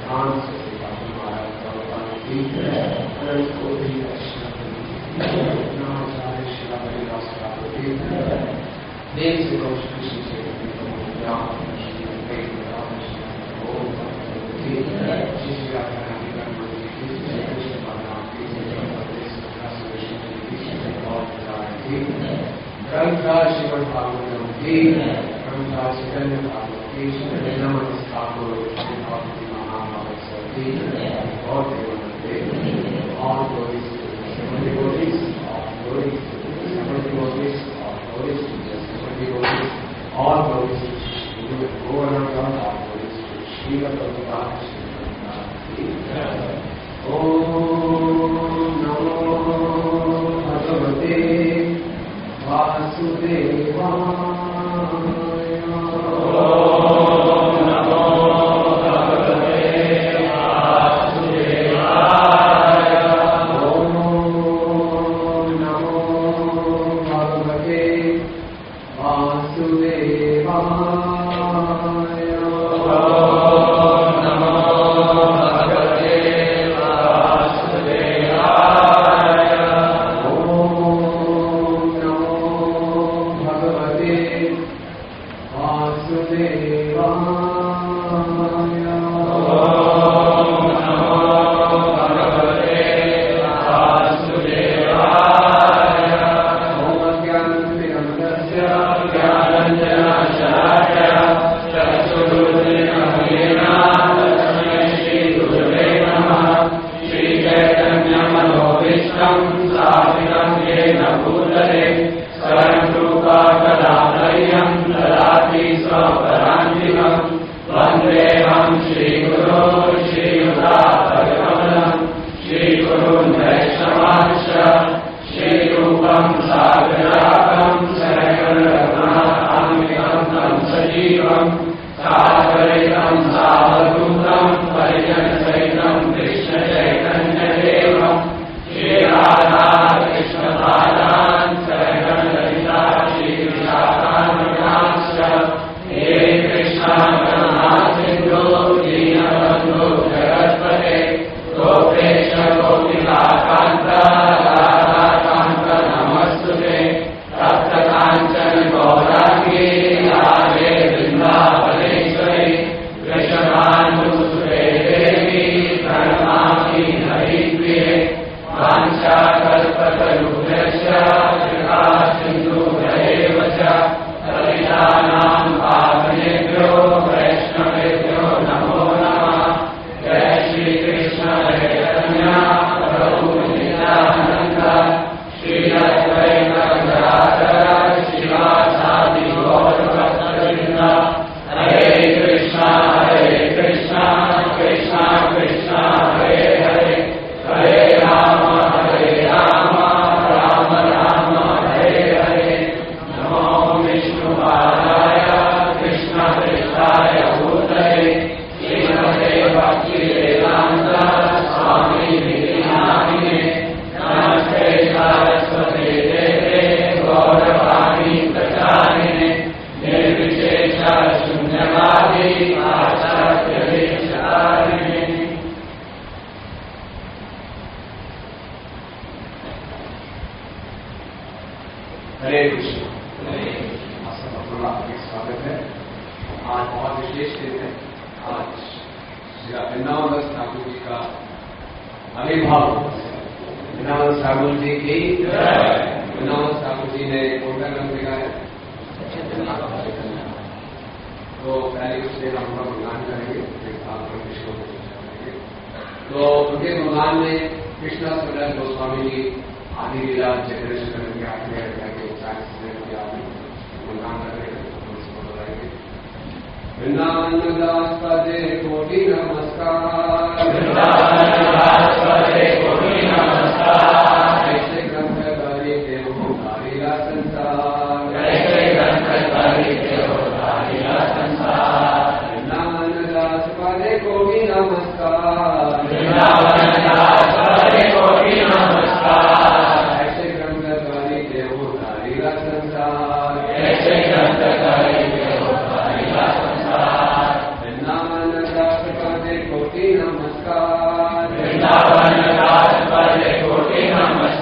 Krishna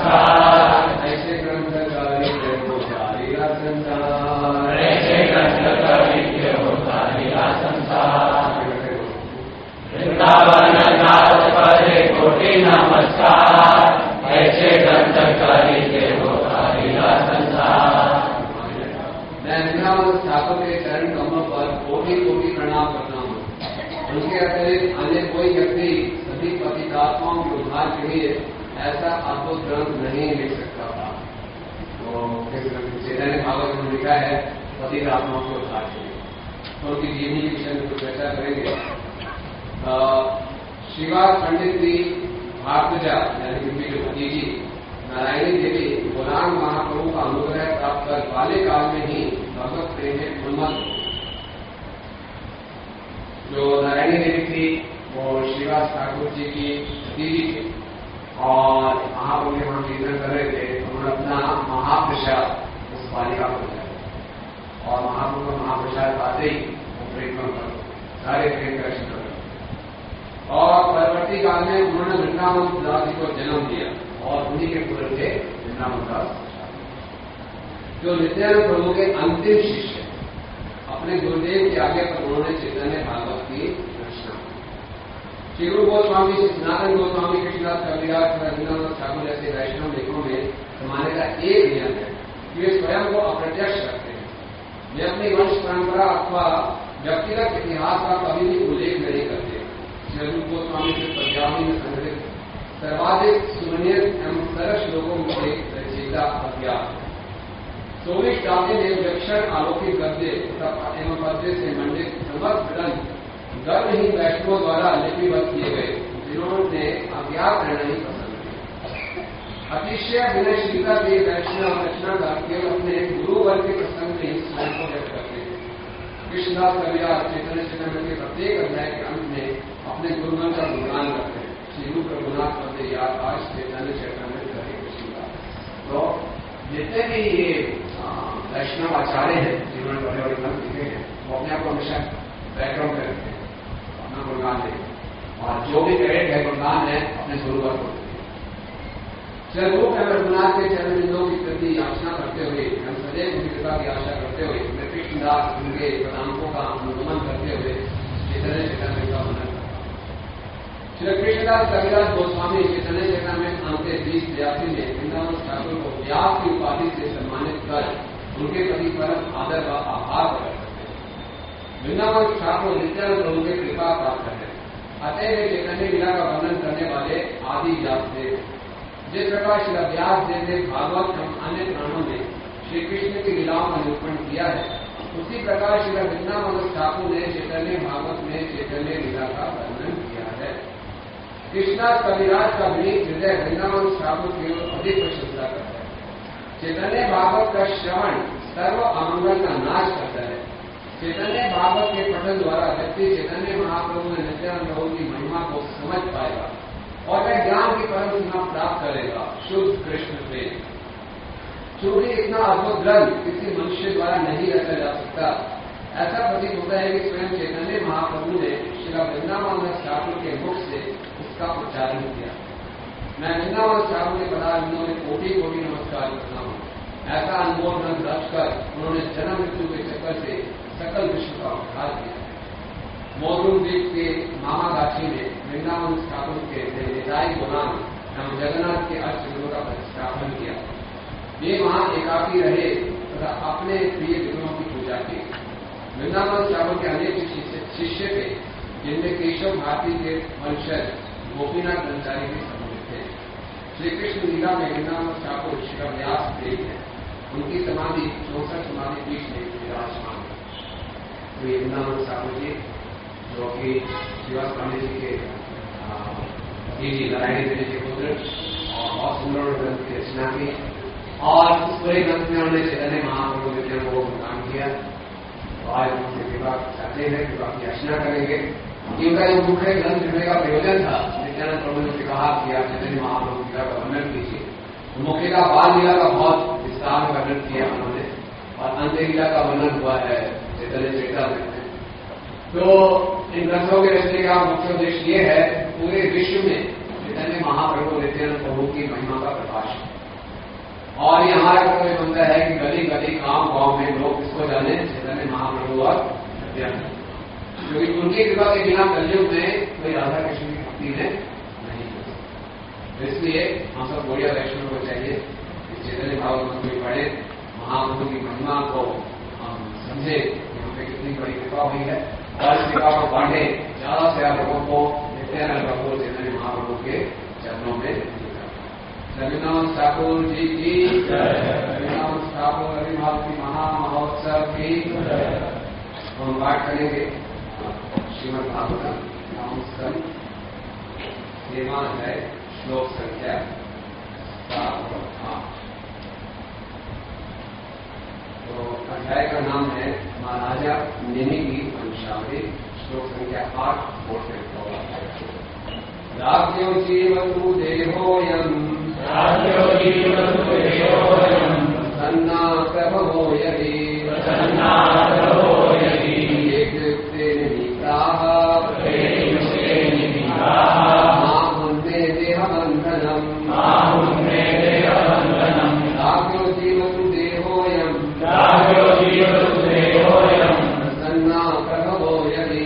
नमस्कार। ऐसे ग्रंथकारी के हो सारीला संसार, ऐसे ग्रंथकारी के हो सारीला संसार। वृंदावन नाथ करे कोटि नमस्कार, ऐसे ग्रंथकारी के हो सारीला संसार। मैं वृंदावन ठाकुर के चरण कमलों पर कोटि कोटि प्रणाम करता हूँ। उनके अतिरिक्त अन्य कोई व्यक्ति सभी पतितात्माओं के उद्धार के लिए ऐसा अद्भुत ग्रंथ नहीं लिख सकता था। तो चैतन्य भागवत में लिखा है पतितात्माओं के उद्धार के लिए, तो उनकी जीवनी के विषय में कुछ चर्चा करेंगे। श्रीवास पंडित जी भारतजा यानी कि उनकी जो भतीजी नारायणी देवी गुलाम महाप्रभु का अनुग्रह प्राप्त कर बाल्यकाल में ही भगवत प्रेम में उन्मत्त। जो नारायणी देवी थी वो श्रीवास ठाकुर जी की भतीजी थी और महाप्रभु के वहां कीर्तन कर रहे थे, उन्होंने अपना महाप्रसाद उस बालिका को दिया और महाप्रभु का महाप्रसाद पाते ही वो प्रेम कर सारे प्रेम का दर्शन कर। और परवर्ती काल में उन्होंने वृंदावन दास जी को जन्म दिया और उन्हीं के पुत्र थे वृंदावन दास, जो नित्यानंद प्रभु के अंतिम शिष्य। अपने गुरुदेव के आगे पर उन्होंने चैतन्य भागवत की रचना। श्री गुरु गोस्वामी, सनातन गोस्वामी, कृष्णदास कविराज, रविन्द्रनाथ ठाकुर जैसे वैष्णव लेखों में जमाने का एक नियम है कि वे स्वयं को अप्रत्यक्ष रखते हैं। वे अपनी वंश परंपरा अथवा व्यक्तिगत इतिहास का कभी भी उल्लेख नहीं करते। श्री रूप गोस्वामी के पद्यावली में संग्रहित सर्वाधिक सुवर्णिय एवं सरस श्लोकों में रचयिता अज्ञात। 24 टापे में विलक्षण आलोकित गद्य एवं पद्य से मंडित समस्त ग्रंथ गर्भहीन वैष्णवों द्वारा लिपिबद्ध किए गए, जिन्होंने अज्ञात रहना ही पसंद किया। अतिशय विनयशीलता से वैष्णव रचनाकार केवल अपने गुरुवर्ग के प्रसंग में ही स्वयं को व्यक्त करते हैं। कृष्णदास कविराज चैतन्य चैतन्य के प्रत्येक अध्याय के अंत में अपने गुरुगण का गुणगान करते हैं। श्री रूप रघुनाथ पद याद आज चैतन्य चैतन्य हरे कृष्णदास। तो जितने भी ये वैष्णव आचार्य हैं जिन्होंने बड़े बड़े ग्रंथ लिखे हैं, वो अपने आप को हमेशा बैकग्राउंड में रखते हैं, अपना गुणगान देते और जो भी क्रेडिट है गुणगान है अपने गुरुवर को। रूप रघुनाथ के चरण बिंदुओं की प्रति याचना करते हुए, हम सदैव उनकी कृपा की आशा करते हुए, मैं कृष्णदास उनके प्रणामों का अनुगमन करते हुए चैतन्य चैतन्य का वर्णन करता हूं। श्री कृष्णदास कविराज गोस्वामी चैतन्य चैतन्य में अंत 2083 में वृंदावन ठाकुर को व्यास की उपाधि से सम्मानित कर उनके प्रति परम आदर व आभार प्रकट करते हैं। वृंदावन ठाकुर नित्यानंद प्रभु के कृपा प्राप्त है, अतः वे चैतन्य लीला का वर्णन करने वाले आदि व्यासदेव। जिस प्रकार श्री व्यास देव ने भागवत एवं अन्य पुराणों में श्री कृष्ण की लीलाओं का निरूपण किया है, उसी प्रकार श्री वृंदावन ठाकुर ने चैतन्य भागवत में चैतन्य लीला का वर्णन किया है। कृष्णदास कविराज का विनीत हृदय वृंदावन ठाकुर की ओर अधिक प्रशंसा करता है। चैतन्य भागवत का श्रवण सर्व अमंगल का नाश करता है। चैतन्य भागवत के पठन द्वारा व्यक्ति चैतन्य महाप्रभु में नित्यानंद प्रभु की महिमा को समझ पाएगा और वह ज्ञान की परम सीमा प्राप्त करेगा, शुद्ध कृष्ण प्रेम। चूंकि इतना अद्भुत ग्रंथ किसी मनुष्य द्वारा नहीं रचा जा सकता, ऐसा प्रतीत होता है कि स्वयं चैतन्य महाप्रभु ने श्री वृंदावन ठाकुर के मुख से उसका उच्चारण किया। मैं वृंदावन ठाकुर के पदार्थियों में कोटि कोटि नमस्कार करता हूँ। ऐसा अनमोल ग्रंथ रचकर उन्होंने जन्म मृत्यु के चक्कर से सकल विश्व का उद्धार किया। मोदुम द्वीप के मामागाछी में वृंदावन ठाकुर के निताई गुलाम एवं जगन्नाथ के अष्टगुरु का प्रतिष्ठापन किया। वे वहां एकाकी रहे तथा अपने प्रिय विग्रहों की पूजा की। वृंदावन ठाकुर के अनेक शिष्य थे, जिनमें केशव भारती के वंशज गोपीनाथ ब्रह्मचारी भी सम्मिलित थे। श्री कृष्ण लीला में वृंदावन ठाकुर श्री व्यास देव है, उनकी समाधि 64 समाधि पीठ में विराजमान है। तो ये वृंदावन ठाकुर जी जो कि श्रीवास पांडे जी के नारायणी देवी के पुत्र और बहुत सुंदर ग्रंथ की रचना की और उस पूरे ग्रंथ में उन्होंने चैतन्य महाप्रभु के को काम किया। तो आज उनसे कृपा चाहते हैं, कृपा की याचना करेंगे कि उनका जो मुख्य ग्रंथ लिखने का प्रयोजन था, नित्यानंद प्रभु ने कहा कि आप चैतन्य महाप्रभु लीला का वर्णन कीजिए। तो मुख्य का बाल लीला का बहुत विस्तार में वर्णन किया उन्होंने और अंत्य लीला का वर्णन हुआ है चैतन्य चैतन्य में। तो इन ग्रंथों के रचने का मुख्य उद्देश्य ये है पूरे विश्व में चैतन्य महाप्रभु नित्यानंद प्रभु की महिमा का प्रकाश है। और ये हमारा कोई बंदा है कि गली गली गांव गांव में लोग इसको जाने चैतन्य महाप्रभु और सत्यानंद, क्योंकि उनकी कृपा के बिना कलयुग में कोई राधा कृष्ण की भक्ति में नहीं हो सकती। इसलिए हम सब गौड़िया वैष्णव को चाहिए कि चैतन्य भागवत कोई पढ़े, महाप्रभु की महिमा को हम समझे कि हम पे कितनी बड़ी कृपा हुई है, और इस कृपा को बांटे, ज्यादा से ज्यादा लोगों को नित्यानंद प्रभु चैतन्य महाप्रभु के चरणों में। रविनाथ ठाकुर जी की जय, रविनाथ ठाकुर रविभारती महामहोत्सव की जय। हम पाठ करेंगे श्रीमद् भागवतम नाम स्कंद 13वां अध्याय श्लोक संख्या 7 और 8। तो अध्याय का नाम है महाराजा नेमि की वंशावली, श्लोक संख्या 8 बोलते हुआ। राज्यो जीवतु देहोऽयम् प्रसन्ना प्रभवो यदि एकयुक्ते निमिताः मामुन्मे देहबन्धनम्। राज्यो जीवतु देहोऽयम् प्रसन्ना प्रभवो यदि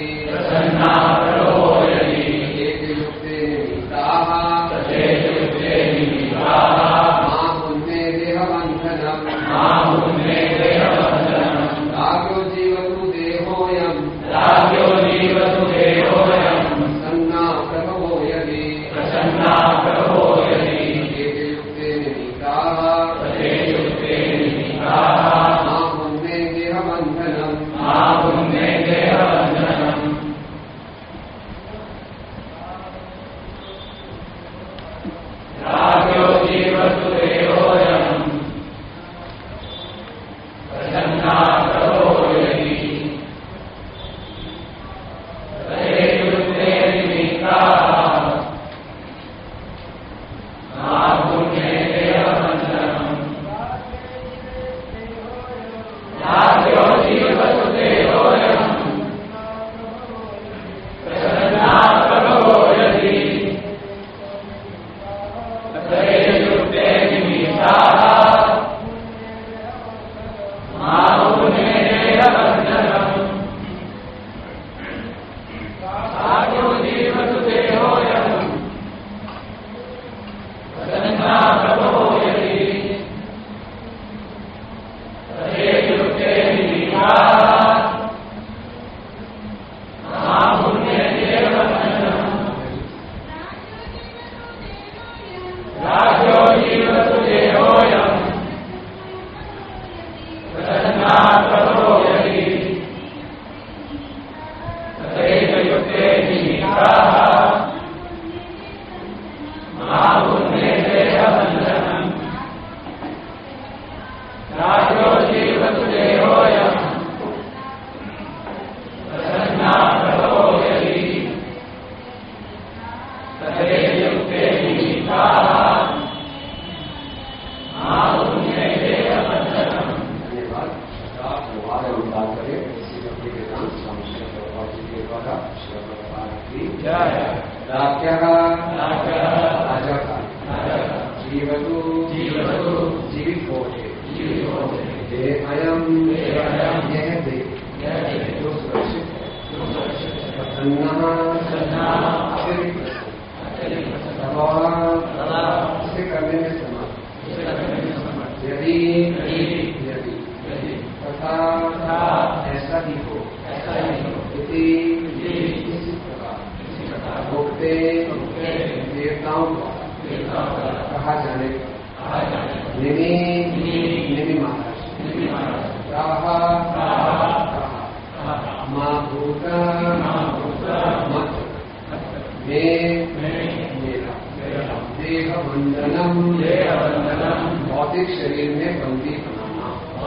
भौतिक शरीर में बंदी बनाना।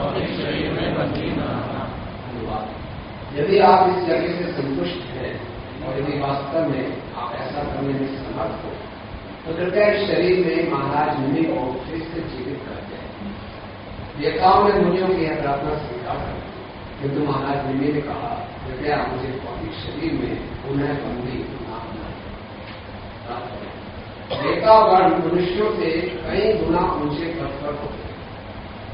यदि आप इस जगह से संतुष्ट हैं और यदि वास्तव में आप ऐसा करने में समर्थ हो तो कृपया इस शरीर में महाराज मुनि को फिर से जीवित करते हैं। देवताओं ने मुनियों की यह प्रार्थना स्वीकार कर, किंतु महाराज मुनि ने कहा कृपया मुझे भौतिक शरीर में पुनः बंदी ना बनाए। देवतागण मनुष्यों से कई गुना ऊंचे पद पर होते हैं,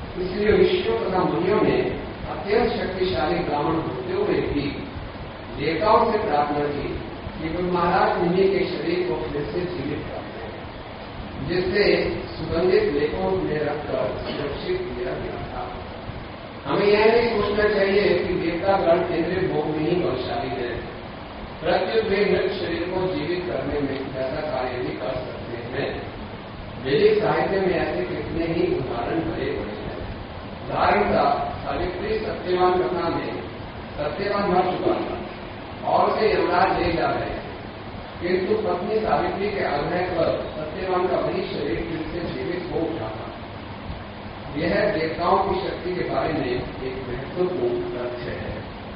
इसलिए ऋषियों तथा मुनियों ने अत्यंत शक्तिशाली ब्राह्मण होते हुए भी देवताओं से प्रार्थना की कि वे महाराज मुनि के शरीर को फिर से जीवित कर दें, जिससे सुगंधित लेखों में रखकर सुरक्षित किया गया था। हमें यह नहीं सोचना चाहिए कि देवतागण इंद्रिय भोग में ही बलशाली है, प्रत्युत वे मृत शरीर को जीवित करने में ऐसा कार्य भी कर सकते हैं। वैदिक साहित्य में ऐसे कितने ही उदाहरण भरे पड़े हैं। उदाहरण का सावित्री सत्यवान कथा में सत्यवान मर चुका था और उसे यमराज ले जा रहे थे, किंतु पत्नी सावित्री के आग्रह पर सत्यवान का वही शरीर फिर से जीवित हो उठा था। यह देवताओं की शक्ति के बारे में एक महत्वपूर्ण तथ्य है।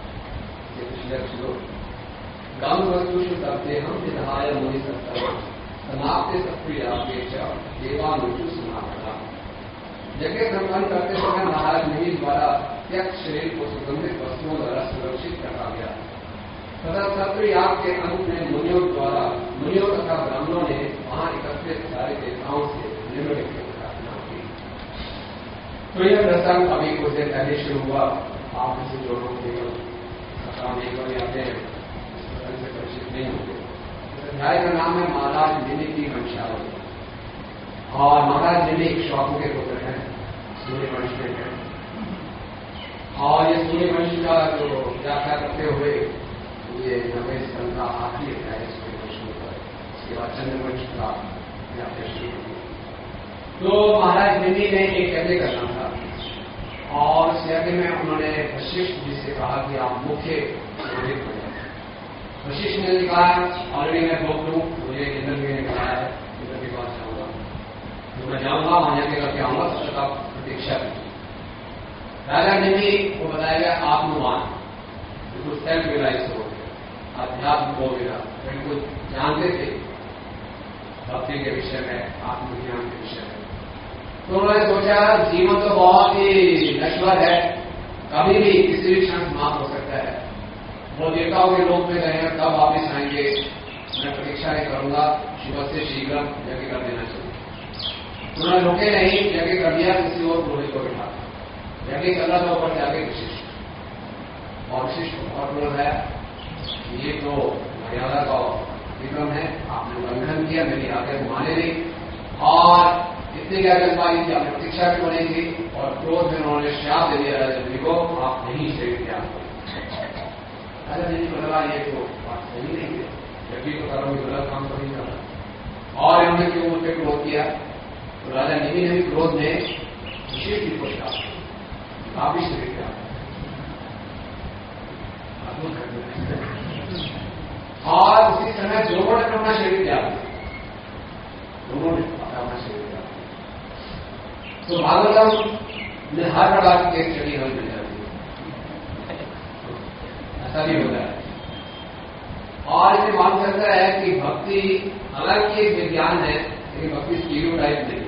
गम वस्तुषु तथ्यहम विधाय मुनि सत्तम समाप्त सत्प्रिया देवानुषु समापना। यज्ञ संपन्न करते समय महाराज मुनि द्वारा त्यक्त शरीर को सुगंधित वस्तुओं द्वारा सुरक्षित रखा गया तथा सत्याग के अंत में मुनियों तथा ब्राह्मणों ने वहां एकत्रित सारे देवताओं से निम्नलिखित प्रार्थना की। तो यह प्रसंग अभी कुछ देर पहले शुरू हुआ। आप इसे जो लोग केवल कथा में आते हैं इस प्रसंग से परिचित नहीं होते। इस अध्याय का नाम है महाराज निमि की वंशावली। और महाराज निमि इक्ष्वाकु के पुत्र हैं, सूर्य वंश में है। और ये सूर्य वंश का जो व्याख्या करते हुए ये 90 स्कंद का आखिरी अध्याय सूर्य वंश पर, इसके बाद चंद्रवंश का व्याख्या शुरू हुई। तो महाराज निमि ने एक यज्ञ करना था और उस यज्ञ में उन्होंने वशिष्ठ जी से कहा कि आप मुख्य पुरोहित बन जाए। वशिष्ठ ने कहा ऑलरेडी मैं भोग लूं, मुझे इंद्र ने कहा है इंद्र के पास जाऊंगा, तो मैं जाऊंगा वहां यज्ञ करके आऊंगा, तब तक आप प्रतीक्षा कीजिए। राजा निमि को बताया गया आत्मवान, बिल्कुल सेल्फ रियलाइज हो गया, अध्यात्म हो गया, बिल्कुल जानते थे भक्ति के विषय में, आत्मज्ञान के विषय में। तो उन्होंने सोचा जीवन तो बहुत ही नश्वर है, कभी भी किसी भी क्षण समाप्त हो सकता है। वो देवताओं के लोक में गए हैं, कब वापिस आएंगे, मैं प्रतीक्षा नहीं करूंगा, शीघ्र से शीघ्र यज्ञ कर देना चाहिए। उन्होंने रोके नहीं, यज्ञ कर दिया, किसी और पुरोहित को बिठा। यज्ञ चल रहा था, ऊपर जाके विशिष्ट और विशिष्ट बहुत बोल रहा है ये तो मर्यादा का विक्रम है, आपने उल्लंघन किया, मेरी आज्ञा को माने नहीं। और इतनी क्या कर पाई कि आपने प्रतीक्षा भी बनेगी। और क्रोध में उन्होंने श्राप दे दिया राजा जी को, आप नहीं शरीर त्याग करें। राजा जी को लगा ये तो बात सही नहीं है, जब भी तो करो गलत काम तो नहीं करना। और इन्होंने क्यों मुझ पर क्रोध किया, तो राजा निमि ने भी क्रोध में विशेष भी को श्राप दिया, आप भी शरीर त्याग और उसी समय दोनों ने अपना शरीर त्याग दिया, दोनों ने अपना शरीर त्याग दिया। तो भागवतम में हर प्रकार की केस स्टडी हल मिल जाती है, ऐसा भी होता है। और इसे मालूम चलता है कि भक्ति हालांकि एक विज्ञान है, लेकिन भक्ति स्टीरियोटाइप नहीं।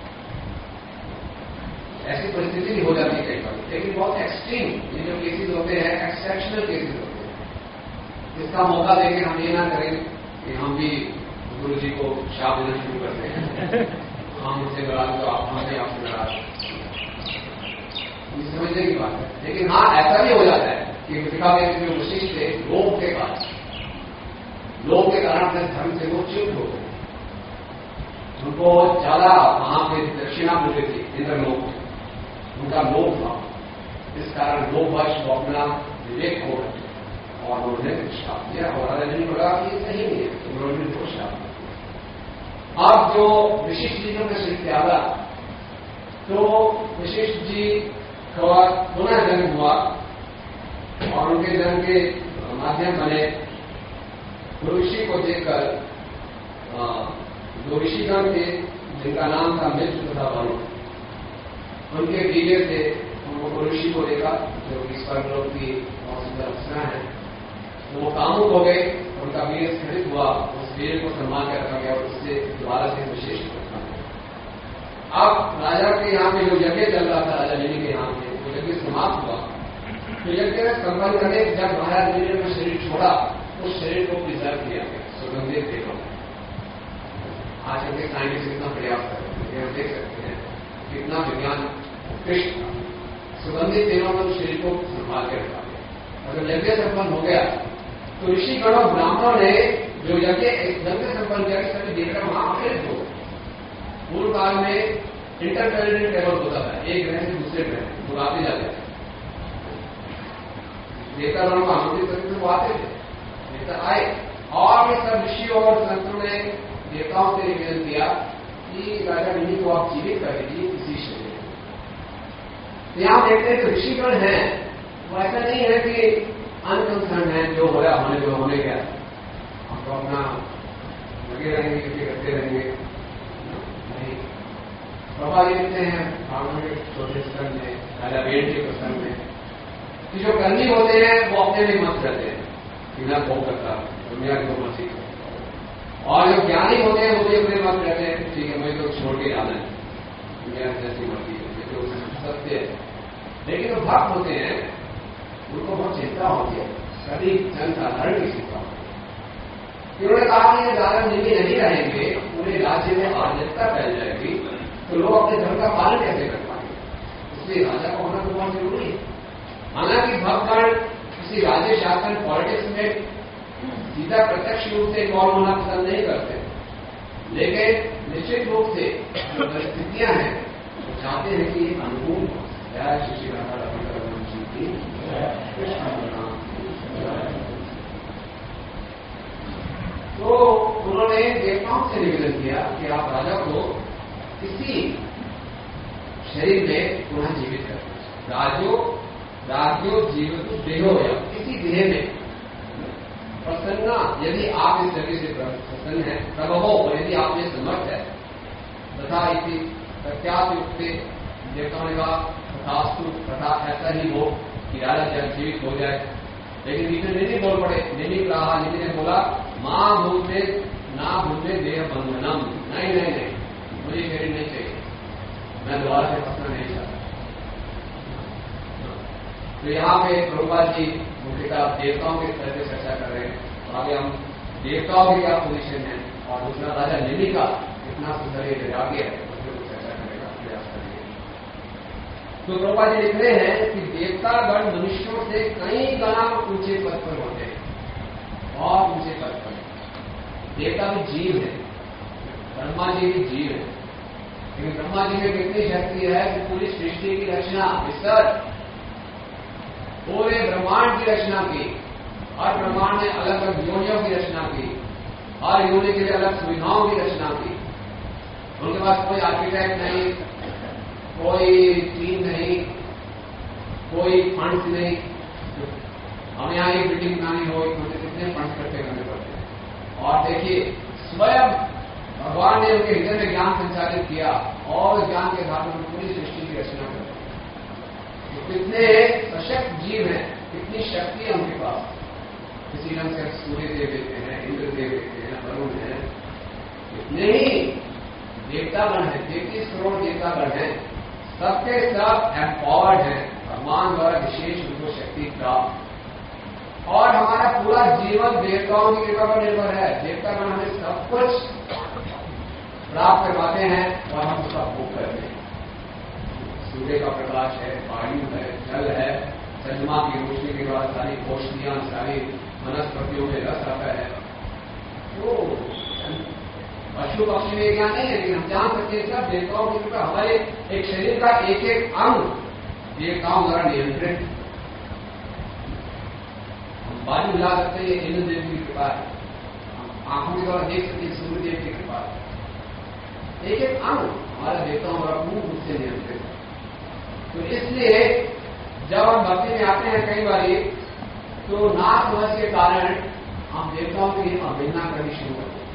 ऐसी परिस्थिति भी हो जाती है कई बार, लेकिन बहुत एक्सट्रीम ये जो केसेस होते हैं, एक्सेप्शनल केसेस होते हैं। इसका मौका देकर हम ये ना करें कि हम भी गुरु जी को शाप देना शुरू करते हैं, हम उनसे नाराज तो आप हमें आपसे नाराज, ये समझने की बात है। लेकिन हाँ ऐसा भी हो जाता है कि दिखा देते जो वशिष्ठ थे, लोभ के कारण अपने धर्म से वो च्युत हो गए। उनको ज्यादा वहां पे दक्षिणा मिली थी इंद्रलोक में, उनका लोभ था, इस कारण लोभवश वो अपना विवेक खो गए और उन्होंने श्राप दिया। और राजा जी ने बोला कि ये सही नहीं है, तो उन्होंने दो श्राप दिया। अब जो वशिष्ठ जी ने शरीर त्यागा, तो वशिष्ठ जी का पुनः जन्म हुआ और उनके जन्म के माध्यम बने गुरु ऋषि को देखकर जो ऋषिगण थे जिनका नाम था मित्र तथा वरुण, उनके वीर्य से उनको ऋषि को देखा जो कि स्वर्गलोक की बहुत सुंदर अप्सरा है। वो कामुक हो गए, उनका वीर्य स्खलित हुआ, उस वीर्य को सम्मान कर रखा गया और उससे दोबारा से विशेष रखा गया। अब राजा के यहाँ पे जो यज्ञ चल रहा था, राजा निमि के यहाँ पे वो यज्ञ समाप्त हुआ। तो यज्ञ संपन्न करने जब महाराज निमि ने शरीर छोड़ा, उस शरीर को प्रिजर्व किया गया सुगंधित तेलों में। आजकल के साइंटिस्ट इतना प्रयास कर रहे हैं, देख सकते हैं कितना विज्ञान कृष्ण सुगंधित तेलों में शरीर को संभाल के रखा गया। अगर यज्ञ संपन्न हो गया तो ऋषिगणों ब्राह्मणों ने जो यज्ञ संपन्न किया कि सभी देवता वहां आकर्षित हो। पूर्व काल में इंटरप्लेनेटरी ट्रेवल होता था, एक ग्रह से दूसरे ग्रह लोग आते जाते थे। देवतागणों को आमंत्रित करके वो आते थे, देवता आए और ये सब ऋषियों और संतों ने देवताओं से निवेदन किया कि राजा निमि को आप जीवित कर दीजिए किसी शरीर में। तो यहां देखते हैं कि ऋषिगण हैं वो ऐसा नहीं है कि अनकंसर्न है, जो हो रहा होने जो होने गया हम तो अपना लगे रहेंगे क्योंकि करते रहेंगे नहीं। प्रभा ये लिखते हैं भावना के छोटे स्तर में राजा वेद के प्रसंग में कि जो कर्मी होते हैं वो अपने में मत रहते हैं कि मैं भोग करता दुनिया को मर्जी करता, और जो ज्ञानी होते हैं वो भी अपने मत रहते हैं ठीक है मुझे तो छोड़ के आना है दुनिया जैसी मर्जी है तो सत्य है। लेकिन जो भक्त होते हैं उनको बहुत चिंता होती है, सभी जनसाधारण की चिंता होती है। उन्होंने कहा कि ज्यादा निधि नहीं रहेंगे, पूरे राज्य में अराजकता फैल जाएगी तो लोग अपने धर्म का पालन कैसे कर पाएंगे, इसलिए राजा का होना तो बहुत जरूरी है। हालांकि भक्तगण किसी राज्य शासन पॉलिटिक्स में सीधा प्रत्यक्ष रूप से इन्वॉल्व होना पसंद नहीं करते, लेकिन निश्चित रूप से जो परिस्थितियां हैं वो चाहते हैं कि अनुकूल हो। श्री राधा रविंद्र जी की तो उन्होंने देवताओं से निवेदन किया कि आप राजा को किसी शरीर में पुनः जीवित करें। राज्यो जीवित देहो या किसी देह में प्रसन्न, यदि आप इस जगह से प्रसन्न है तब हो, और यदि आप में समर्थ है तथा इसी प्रत्यायुक्त देवताओं ने कहा तथास्तु, तथा ऐसा ही हो कि राजा जब जीवित हो जाए। लेकिन बीच निधि बोल पड़े, निधि कहा, निधि ने बोला मां भूलते ना भूलते देह बंधनम, नहीं नहीं नहीं मुझे शरीर नहीं चाहिए, मैं दोबारा से फंसना नहीं चाहता। तो यहाँ पे प्रभुपाद जी मुख्यतः देवताओं के स्तर से चर्चा कर रहे हैं, तो आगे हम देवताओं की क्या पोजीशन है और दूसरा राजा निधि का कितना सुंदर ये वैराग्य है उसमें कुछ चर्चा करने का प्रयास करेंगे। तो प्रभुपाद जी लिख रहे हैं कि देवतागण मनुष्यों से कई गुना ऊंचे पद पर होते हैं, बहुत ऊंचे पद पर। देवता भी जीव है, ब्रह्मा जी भी जीव है, लेकिन ब्रह्मा जी में कितनी शक्ति है कि पूरी सृष्टि की रचना विस्तार, पूरे ब्रह्मांड की रचना की, हर ब्रह्मांड ने अलग अलग योनियों की रचना की, हर योनि के लिए अलग सुविधाओं की रचना की। उनके पास कोई आर्किटेक्ट नहीं, कोई टीम नहीं, कोई फंड्स नहीं। हम यहाँ एक बिल्डिंग बनानी हो मुझे कितने फंड्स इकट्ठे करने पड़ते हैं। और देखिए स्वयं भगवान ने उनके हृदय में ज्ञान संचालित किया और ज्ञान के आधार पर पूरी सृष्टि की रचना कर। कितने सशक्त जीव हैं, कितनी शक्ति है उनके पास। इसी ढंग से सूर्य देव देते हैं, इंद्र देव देते हैं, वरुण है, इतने ही देवतागण है, 33 करोड़ देवतागण हैं, सबके सब एम्पावर्ड हैं भगवान द्वारा विशेष उनको शक्ति प्राप्त। और हमारा पूरा जीवन देवताओं की कृपा पर निर्भर है। देवतागण हमें सब कुछ प्राप्त करवाते हैं और हम उसका भोग करते हैं। सूर्य का प्रकाश है, वायु है, जल है, चंद्रमा की रोशनी के बाद सारी औषधियां, सारी वनस्पतियों में रस आता है। तो पशु पक्षी में ज्ञान नहीं है, लेकिन हम जान सकते हैं सब देवताओं की कृपा। हमारे एक शरीर का एक एक अंग देवताओं द्वारा नियंत्रित। हम बाजू हिला सकते हैं, इंद्र देव की कृपा है। हम आंखों के द्वारा देख सकते हैं, सूर्य देव की कृपा है। एक एक अंग हमारे देवताओं द्वारा पूर्ण रूप से नियंत्रित है। तो इसलिए जब हम भक्ति में आते हैं कई बार तो ना समझ के कारण हम देवताओं की अवहेलना करनी शुरू करते हैं।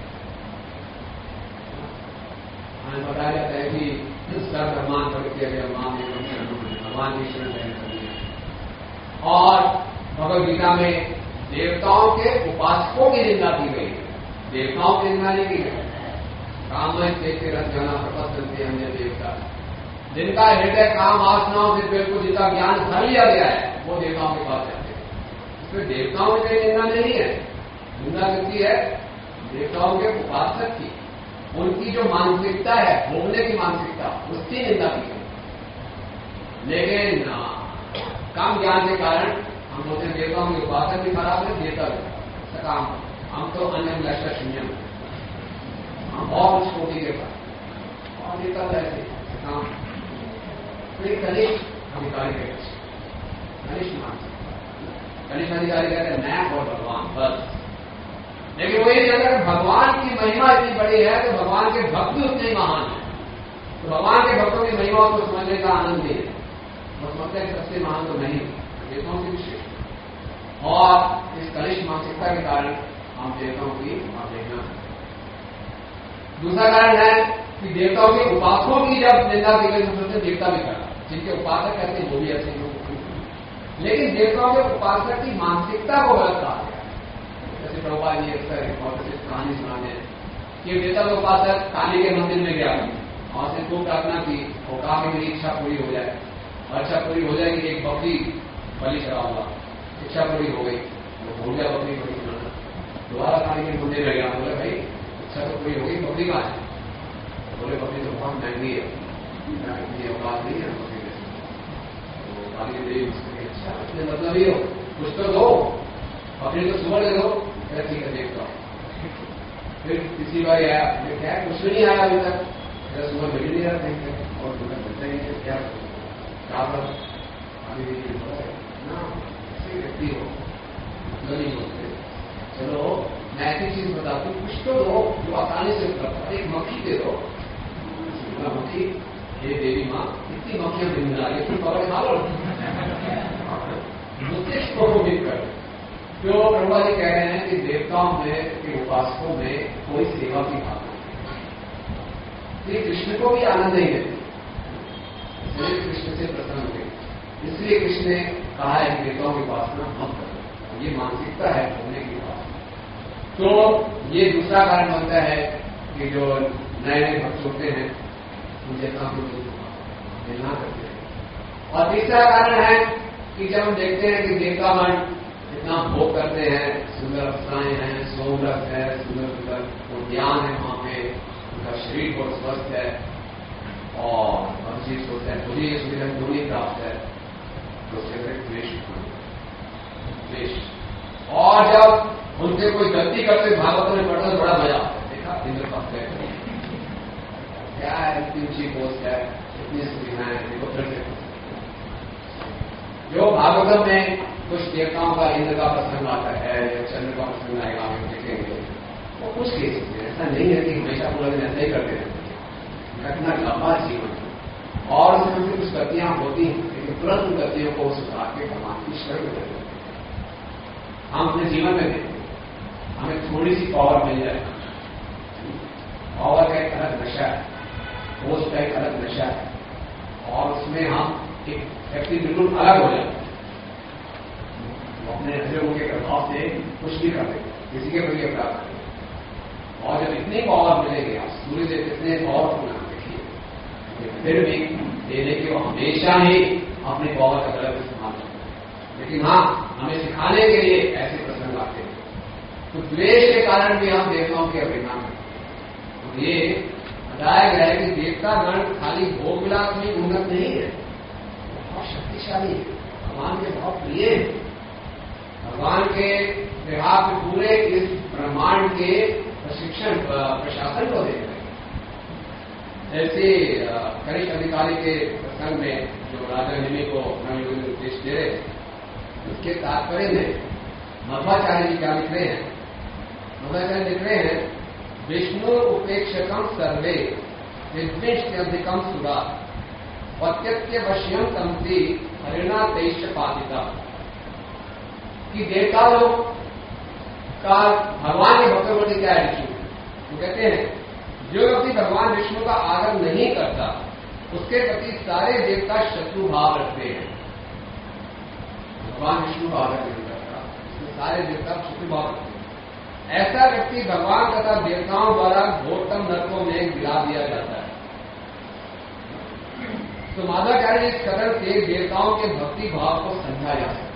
हमें बताया जाता है कि जिसका सम्मान करके गया मां में भगवान की शरण ग्रहण करनी है। और भगवद गीता में देवताओं के उपासकों की निंदा की गई, देवताओं की निंदा नहीं की गई। काम से रथ जाना प्रपंच अन्य देवता, जिनका हृदय काम वासनाओं से बिल्कुल जिनका ज्ञान भर लिया गया है वो देवताओं के पास जाते हैं। इसमें देवताओं की निंदा नहीं है, निंदा किसकी है? देवताओं के उपासक की, उनकी जो मानसिकता है, भोगने की मानसिकता, उसकी निंदा की है। लेकिन कम ज्ञान के कारण हम बोलते हैं देवताओं की उपासना भी खराब है, देवता भी सकाम। हम तो अन्य लक्ष्य शून्य, हम और कुछ कोटि के पास और देवता ऐसे सकाम। तो कनिष्ठ अधिकारी के कनिष्ठ मानसिक, कनिष्ठ अधिकारी कहते हैं मैं और भगवान बस। लेकिन वही अगर भगवान की महिमा इतनी बड़ी है तो भगवान के भक्त भी उतने महान है। तो भगवान के भक्तों की महिमा को समझने का आनंद नहीं है। वो समझते हैं सबसे महान तो नहीं, देवताओं से विशेष। और इस कनिष्ठ मानसिकता के कारण हम देवताओं की अवहेलना। दूसरा कारण है कि देवताओं के उपासकों की जब निंदा की गई तो सोचते देवता भी करा, जिनके उपासक कहते हैं वो भी ऐसे लोग। लेकिन देवताओं के उपासक की मानसिकता को गलत कहा गया। जैसे प्रभुपाद जी अक्सर बहुत अच्छी कहानी सुनाते हैं कि देवता का उपासक काली के मंदिर में गया और से खूब प्रार्थना की और कहा कि मेरी इच्छा पूरी हो जाए। और इच्छा पूरी हो जाए कि एक बकरी बलि चढ़ाऊंगा। इच्छा पूरी हो गई तो भूल गया बकरी बलि चढ़ाना। दोबारा काली के मंदिर में गया, बोले भाई इच्छा तो पूरी हो गई, बकरी कहाँ है? बोले बकरी तो बहुत महंगी है, ये औकात नहीं है बकरी के। तो काली देवी अच्छा इसमें मतलब ही हो कुछ तो दो, बकरी तो सुबह ले दो। ठीक है देखता हूँ। फिर किसी बार आया, क्या कुछ नहीं आया अभी तक, सुबह मिल नहीं रहा देंगे और दुकान मिलता ही है। क्या अभी ना ऐसे व्यक्ति हो मतलब नहीं होते। चलो मैं ऐसी चीज बताती हूँ, कुछ तो दो जो आसानी से उपलब्ध है। एक मक्खी दे दो, मक्खी, ये देवी माँ इतनी मक्खियां मिल रहा है, इतनी पकड़ खा लो मुझसे को भी कर। जो प्रभुपाद जी कह रहे हैं कि देवताओं में के उपासकों में कोई सेवा की भावना नहीं। ये कृष्ण को भी आनंद नहीं देती, इसलिए कृष्ण से प्रसन्न हो गई। इसलिए कृष्ण ने कहा है कि देवताओं की उपासना मत करो। ये मानसिकता है होने की बात। तो ये दूसरा कारण बनता है कि जो नए नए भक्त होते हैं उनसे काफी मिलना करते हैं। और तीसरा कारण है कि जब हम देखते हैं कि देवतागण इतना भोग करते हैं, सुंदर अप्सराएं हैं, सोमरस है, सुंदर सुंदर उद्यान है, वहां पे उनका शरीर बहुत स्वस्थ है और अच्छी सोचते हैं मुझे ये सुविधा क्यों नहीं प्राप्त है, तो उसके द्वेष। और जब उनसे कोई गलती करते भागवत में पढ़ता तो बड़ा मजा आता है। देखा इंद्र भक्त है, क्या है, इतनी ऊंची पोस्ट है, इतनी सुविधाएं, देखो फिर से जो भागवत में कुछ देवताओं का इंद्र का प्रसंग आता है या चंद्र का प्रसंग आएगा, हम देखेंगे वो कुछ केसेस में ऐसा नहीं है कि हमेशा पूरा दिन ऐसा ही करते रहते हैं। घटना लंबा जीवन और उसमें कुछ गतियां होती हैं, लेकिन तुरंत उन गतियों को सुधार के भगवान की शरण में देते हैं। हम अपने जीवन में देखते हैं हमें थोड़ी सी पावर मिल जाए, पावर का एक अलग नशा है, पोस्ट का एक अलग नशा है और उसमें हम एक व्यक्ति बिल्कुल अलग हो जाते हैं। अपने हृदयों के प्रभाव से कुछ भी कर देते, किसी के प्रति अपराध करें। और जब इतनी पावर मिलेगी, आप सूर्य देव कितने पावरफुल हैं देखिए, फिर भी देने के वो हमेशा ही अपनी पावर का गलत इस्तेमाल करते हैं। लेकिन हाँ, हमें सिखाने के लिए ऐसे प्रसंग आते हैं। तो द्वेष के कारण भी हम देवताओं के अभिमान करते हैं। तो ये बताया गया है कि देवतागण खाली भोग विलास में उन्नत नहीं है, बहुत शक्तिशाली है, भगवान के बहुत प्रिय है। भगवान के विभाग में पूरे इस ब्रह्मांड के प्रशिक्षण प्रशासन को देख रहे हैं। जैसे कनिष्ठ अधिकारी के प्रसंग में जो राजा निमि को नवयुग उपदेश दे रहे थे, उसके तात्पर्य में मध्वाचार्य जी क्या लिख रहे हैं? मध्वाचार्य लिख रहे हैं, विष्णु उपेक्षकम सर्वे विद्वेष्यधिकम सुरा पत्यत्य वश्यम तमसी हरिणा तेज पातिता। कि देवता लोग का भगवान के भक्तों प्रति क्या एटीट्यूड है? वो कहते हैं जो व्यक्ति भगवान विष्णु का आदर नहीं करता उसके प्रति सारे देवता शत्रु भाव रखते हैं। भगवान विष्णु का आदर नहीं करता, उसके सारे देवता शत्रु भाव रखते हैं। ऐसा व्यक्ति भगवान तथा देवताओं द्वारा घोरतम नरकों में गिरा दिया जाता है। तो माधवाचार्य इस कदर से देवताओं के भक्ति भाव को समझा जा सकता है।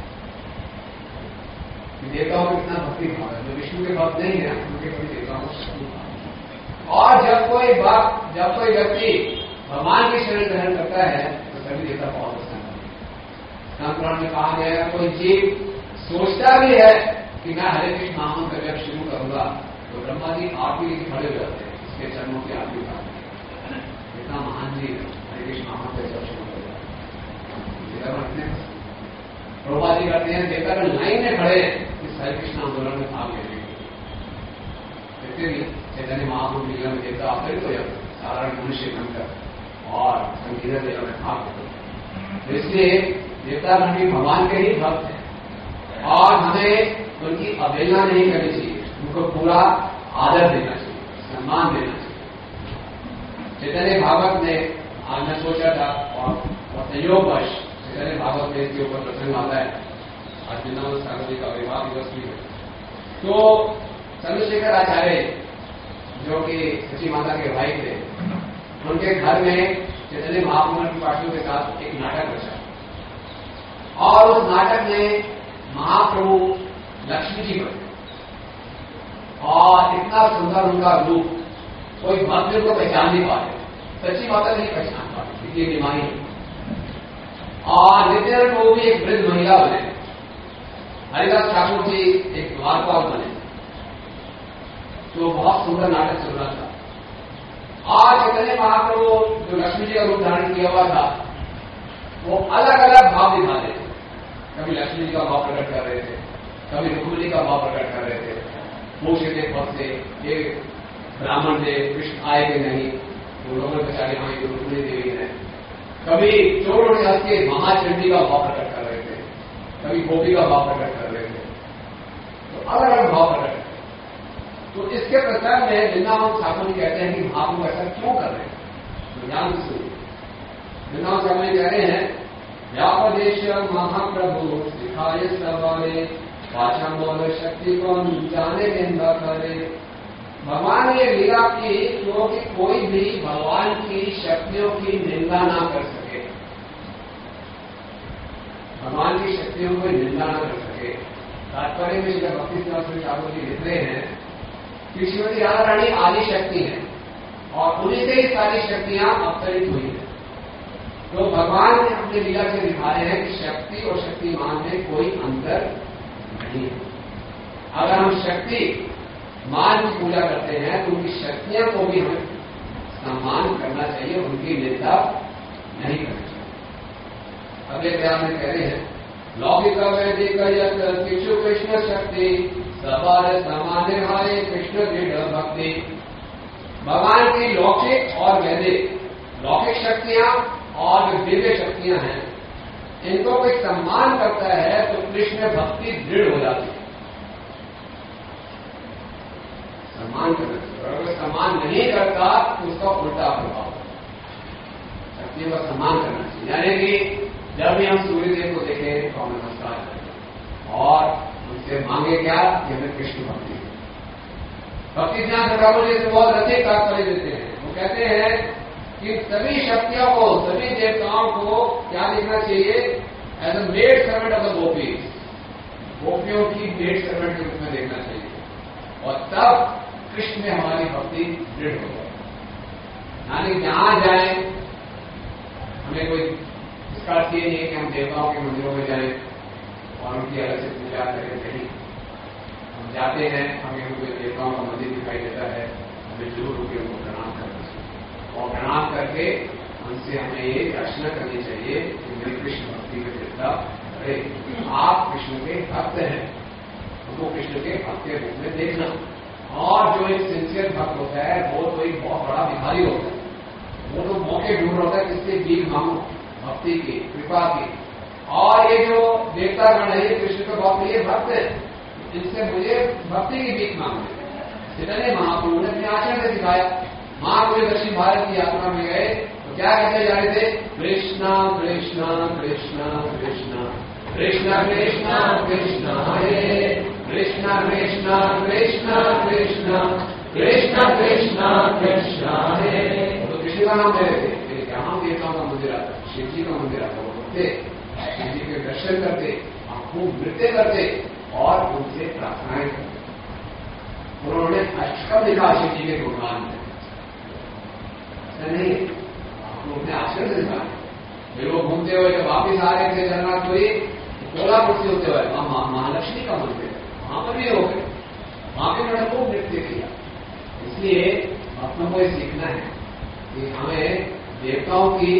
देवताओं में कितना भक्ति भाव है, जो विष्णु के भक्त नहीं है उनके प्रति देवताओं को शत्रु भाव। और जब कोई व्यक्ति भगवान की शरण ग्रहण करता है तो सभी देवता बहुत पसंद है। पुराण में कहा गया है कोई जीव सोचता भी है कि मैं हरे कृष्ण महामंत्र जब शुरू करूंगा तो ब्रह्मा जी आप भी खड़े हो जाते हैं, इसके चरणों की आरती उतारते हैं। इतना महान जी हरे कृष्ण महामंत्र जब शुरू करूंगा प्रभुपाद जी करते हैं देवता का लाइन में खड़े इस हरे कृष्ण आंदोलन में भाग लेने देखते भी चैतन्य महाप्रभु लीला में देवता आकरित हो जाते साधारण मनुष्य बनकर और संगीत लीला में भाग लेते। तो इसलिए देवता भी भगवान के ही भक्त हैं और हमें उनकी अवहेलना नहीं करनी चाहिए, उनको पूरा आदर देना चाहिए, सम्मान देना चाहिए। चैतन्य भागवत ने आज मैं सोचा था और संयोगवश चैतन्य भागवत में इसके ऊपर प्रसंग आता है। आज वृंदावन सागर जी का विवाह दिवस भी है। तो चंद्रशेखर आचार्य जो कि सची माता के भाई थे, उनके घर में चैतन्य महाप्रभु की पार्टियों के साथ एक नाटक रचा और उस नाटक में महाप्रभु लक्ष्मी जी बने और इतना सुंदर उनका रूप कोई भक्त को पहचान नहीं पाते, सच्ची माता नहीं पहचान पाते, ये बीमारी है। और नित्यानंद प्रभु भी एक वृद्ध महिला बने, हरिदास ठाकुर जी एक द्वारपाल बने। तो बहुत सुंदर नाटक चल रहा था और चैतन्य महाप्रभु जो लक्ष्मी जी का रूप धारण किया हुआ था वो अलग अलग भाव दिखाते थे। कभी लक्ष्मी जी का भाव प्रकट कर रहे थे, कभी रुक्मिणी का भाव प्रकट कर रहे थे, पूछे थे भक्त से ये ब्राह्मण थे कृष्ण आए कि नहीं, वो लोगों बेचारे हाँ ये रुक्मिणी देवी है। कभी चोर हंस के महाचंडी का भाव प्रकट कर रहे थे, कभी गोपी का भाव प्रकट कर रहे थे। तो अलग अलग भाव प्रकट। तो इसके प्रचार में वृंदावन ठाकुर जी कहते हैं कि महाप्रभु ऐसा क्यों कर रहे हैं, तो ध्यान से सुनिए। वृंदावन ठाकुर जी कह रहे हैं व्यापदेश महाप्रभु सिखाए सवाले वाचा बोल शक्ति को जाने निंदा करे। भगवान ने लीला की क्योंकि कोई भी भगवान की शक्तियों की निंदा ना कर सके, भगवान की शक्तियों को निंदा ना कर सके। तात्पर्य में जब भक्ति ठाकुर जी लिख रहे हैं कि श्रीमती राधा रानी आदि शक्ति है और उन्हीं से सारी शक्तियां अवतरित हुई है। तो भगवान ने अपने लीला से दिखाए हैं कि शक्ति और शक्तिमान में कोई अंतर नहीं है। अगर हम शक्ति मान की पूजा करते हैं तो उनकी शक्तियों को भी हमें सम्मान करना चाहिए, उनकी निंदा नहीं करनी चाहिए। अगले बयान में कह रहे हैं लौकिक वैदिक किशु कृष्ण शक्ति सवार सामान्य हारे कृष्ण दृढ़ भक्ति। भगवान की लौकिक और वैदिक, लौकिक शक्तियां और जो दिव्य शक्तियां हैं इनको कोई सम्मान करता है तो कृष्ण भक्ति दृढ़ हो जाती है। सम्मान करना चाहिए, और अगर सम्मान नहीं करता तो उसका उल्टा प्रभाव, शक्तियों का सम्मान करना चाहिए। यानी कि जब भी हम सूर्यदेव को देखें तो हम नमस्कार करें और उनसे मांगे क्या कि हमें कृष्ण भक्ति। भक्ति ज्ञान ठाकुर जी से बहुत अधिक तात्पर्य देते हैं। वो कहते हैं कि सभी शक्तियों को, सभी देवताओं को क्या देखना चाहिए, as a maid servant of the gopi, गोपियों की मेड सर्वेंट के रूप में देखना चाहिए और तब कृष्ण में हमारी भक्ति दृढ़ हो जाए। यानी जहां जाए हमें कोई इसका अर्थ ये नहीं है कि हम देवताओं के मंदिरों में जाएं और उनकी अलग से पूजा करें, नहीं। हम जाते हैं, हमें कोई देवताओं का मंदिर दिखाई देता है, हमें जरूर रुके उनको प्रणाम करना चाहिए और प्रणाम करके उनसे हमें ये याचना करनी चाहिए कि मेरी कृष्ण भक्ति में दृढ़ता करे। आप कृष्ण के भक्त हैं, उनको कृष्ण के भक्त के रूप में देखना। और जो एक सिंसियर भक्त होता है वो तो एक बहुत बड़ा भिखारी होता है, वो तो मौके ढूंढ रहा होता है किससे भीख मांगो, भक्ति की, कृपा की। और ये जो देवता गण है ये कृष्ण के बहुत प्रिय भक्त है, इनसे मुझे भक्ति की भीख मांगनी। चैतन्य महाप्रभु ने अपने आचरण से सिखाया। महाप्रभु दक्षिण भारत की यात्रा में गए तो क्या कहते जा रहे थे, कृष्णा कृष्णा कृष्णा कृष्णा कृष्णा कृष्णा कृष्णा हरे कृष्णा कृष्णा कृष्णा कृष्णा कृष्णा कृष्णा कृष्णा हरे। तो कृष्ण का नाम ले रहे थे। जहां देवताओं का मंदिर आता, शिव जी का मंदिर आता, वो रुकते, शिव जी के दर्शन करते, खूब नृत्य करते और उनसे प्रार्थनाएं करते। उन्होंने अष्टकम लिखा शिव जी के गुणगान में, ऐसा नहीं आपको अपने आचरण से दिखाना। ये लोग घूमते हुए जब वापिस आ रहे थे जगन्नाथपुरी, कोल्हापुर से होते हुए वहां महालक्ष्मी का मंदिर है, वहां पर भी हो गए, वहां पे मैंने खूब नृत्य किया। इसलिए भक्तों को ये सीखना है कि हमें देवताओं की,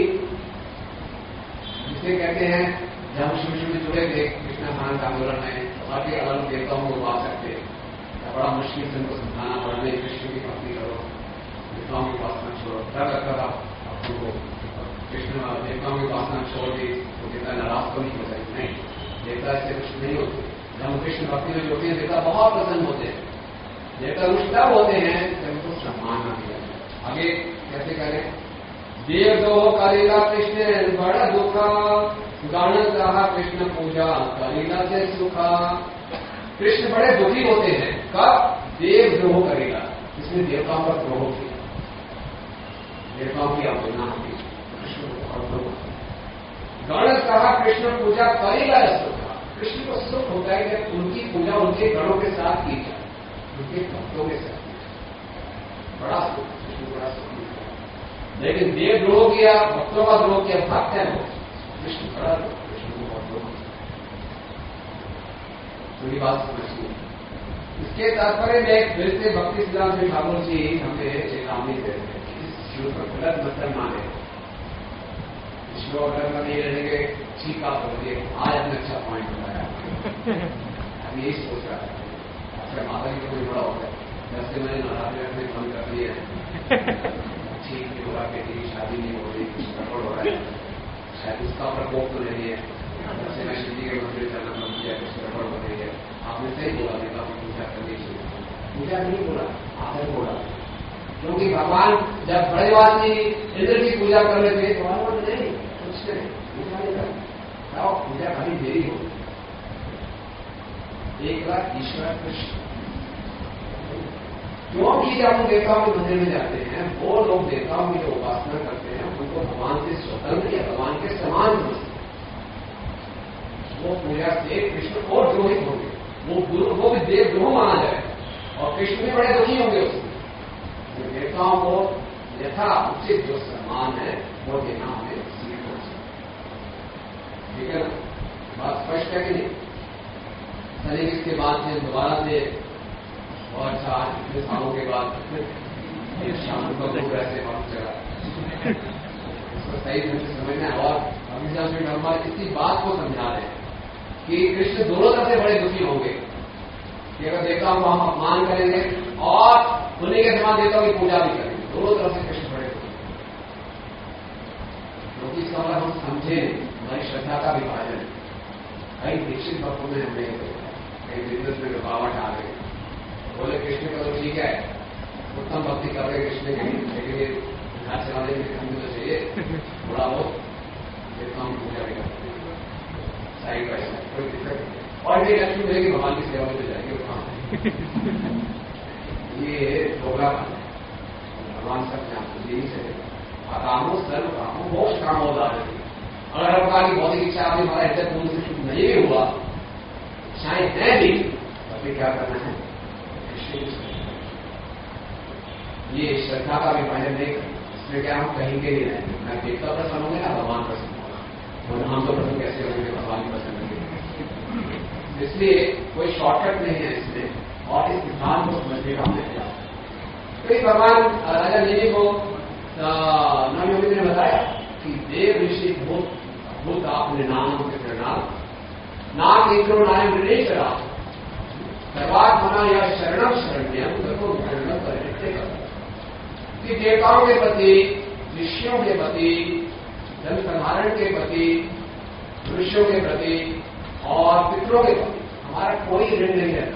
जिसे कहते हैं जब हम शुरू में जुड़े थे कृष्ण भान आंदोलन में, बाकी अलग देवताओं को उगा सकते, बड़ा मुश्किल से उनको समझाना पड़ा, नहीं कृष्ण की भक्ति करो, देवताओं की उपासना छोड़ो, क्या करता था आपको कृष्ण देवताओं की उपासना छोड़ दी तो देवता नाराज तो नहीं हो जाए, नहीं, देवता इससे कुछ नहीं होते। जब हम कृष्ण भक्ति में जुड़ते हैं देवता बहुत प्रसन्न होते हैं। देवता कुछ तब होते हैं जब उनको सम्मान न दिया जाए। आगे कैसे करें? देव दो करेगा कृष्ण बड़ा दुखा, गण कहा कृष्ण पूजा करेगा से सुखा। कृष्ण बड़े दुखी होते हैं, कब? देव द्रोह करेगा, इसने देवताओं का द्रोह किया, देवताओं की अवहेलना की, कृष्ण को द्रोह। गण कहा कृष्ण पूजा करेगा सुख, कृष्ण को सुख होता है जब उनकी पूजा उनके गणों के साथ की जाए, उनके भक्तों के साथ, बड़ा सुख, कृष्ण बड़ा सुख मिलता है। लेकिन देव द्रोह किया, भक्तों का द्रोह किया, भक्त है वो, कृष्ण बड़ा कृष्ण को बहुत द्रोह। पूरी बात समझिए। इसके तात्पर्य में फिर से भक्ति सिद्धांत श्री ठाकुर जी हमें चेतावनी देते हैं कि इस श्लोक पर गलत मतलब माने, श्लोक अगर नहीं रहेंगे ठीक आप बोलिए, आज अपने अच्छा पॉइंट बताया, हम यही सोच रहा है। अच्छा माता जी को भी बड़ा होता है, जैसे मैंने नवरात्रि रखने बंद कर दिए, ठीक नहीं हो रहा, बेटी की शादी नहीं हो रही, कुछ गड़बड़ हो रहा है, शायद उसका प्रकोप तो नहीं है, जैसे मैं शिव जी के मंदिर जाना बंद किया, कुछ गड़बड़ हो रही है। आपने सही बोला, देवता की पूजा करनी चाहिए, पूजा नहीं बोला, आदर बोला, क्योंकि भगवान जब बड़े वासी इंद्र की पूजा कर रहे थे तो भगवान नहीं कुछ नहीं पूजा नहीं करता, पूजा खाली देरी हो। एक बार ईश्वर कृष्ण, क्योंकि जब हम देवताओं के मंदिर में जाते हैं, वो लोग देवताओं की जो उपासना करते हैं उनको भगवान से स्वतंत्र या भगवान के समान समझते, वो पूजा से कृष्ण और द्रोहित होंगे, वो भी देव द्रोह माना जाए, और कृष्ण भी बड़े दुखी होंगे उसमें। देवताओं को यथा उचित जो सम्मान है वो देना हमें सीखना चाहिए, ठीक है ना? बात स्पष्ट है कि नहीं? चलिए इसके बाद से दोबारा से और अच्छा आज इतने सालों के बाद शाम को लोग ऐसे वक्त चला, इसको सही ढंग से समझना है। और अभिषा श्री ब्रह्मा इसी बात को समझा रहे हैं कि कृष्ण दोनों तरह से बड़े दुखी होंगे कि अगर देवताओं को हम अपमान करेंगे और उन्हीं के समान देवताओं की पूजा भी करेंगे, दोनों तरफ से कृष्ण बड़े दुखी। क्योंकि इसका मतलब हम समझे हमारी श्रद्धा का विभाजन, कई दीक्षित भक्तों में हमने कई बिजनेस में रुकावट आ गई, बोले कृष्ण का तो ठीक है, उत्तम भक्ति कर रहे कृष्ण की, लेकिन घर चलाने के लिए तो चाहिए थोड़ा बहुत देवताओं की पूजा भी करते हैं साइड बाई साइड, कोई दिक्कत नहीं। और ये लक्ष्मी मिलेगी भगवान की सेवा में तो जाएगी वहां, ये धोखा भगवान सब जानते, यही से कामों सर्व कामों मोक्ष काम हो रहा है। अगर हम कहा कि भौतिक इच्छा आपने हमारा इज्जत पूर्ण से शुरू नहीं भी हुआ, इच्छाएं हैं भी, तो फिर क्या करना है? ये श्रद्धा का विभाजन नहीं करना, इसमें क्या हम कहीं के नहीं रहेंगे, मैं देवता प्रसन्न होंगे ना भगवान प्रसन्न होगा, और हम तो प्रसन्न कैसे होंगे, भगवान प्रसन्न होंगे। इसलिए कोई शॉर्टकट नहीं है इसमें, और इस सिद्धांत को समझने का हमने किया। तो भगवान राजा देवी को नवयोगी ने बताया कि देव ऋषि भूत आपने नाम के परिणाम नाम इंद्रो नायम नहीं चला, सर्वात्मना या शरणम शरण्यम को शरणम परिणित कर, कि देवताओं के प्रति, ऋषियों के प्रति, जनसाधारण के प्रति, मनुष्यों के प्रति और पितरों के प्रति हमारा कोई ऋण नहीं रहता।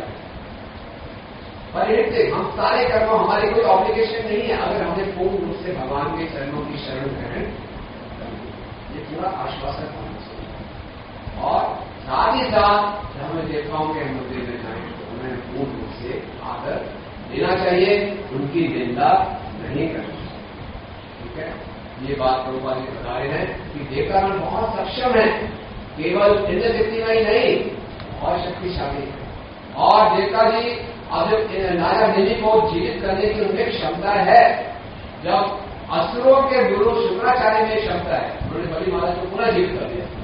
परिणित हम सारे कर्मों, हमारी कोई ऑब्लिगेशन नहीं है अगर हमने पूर्ण रूप से भगवान के चरणों की शरण ग्रहण, ये पूरा आश्वासन होना चाहिए। और साथ ही साथ जब हमें देवताओं के मंदिर में जाए तो उन्हें पूर्ण रूप से आदर देना चाहिए, उनकी निंदा नहीं करनी चाहिए, ठीक है? ये बात प्रभुपाद जी बता रहे हैं कि देवतागण बहुत सक्षम है, केवल इंद्र शक्ति में ही नहीं, बहुत शक्तिशाली है। और देवता जी अब नारायण देवी को जीवित करने की उनमें क्षमता है। जब असुरों के गुरु शुक्राचार्य में क्षमता है, उन्होंने बलि महाराज को पूरा जीवित कर दिया।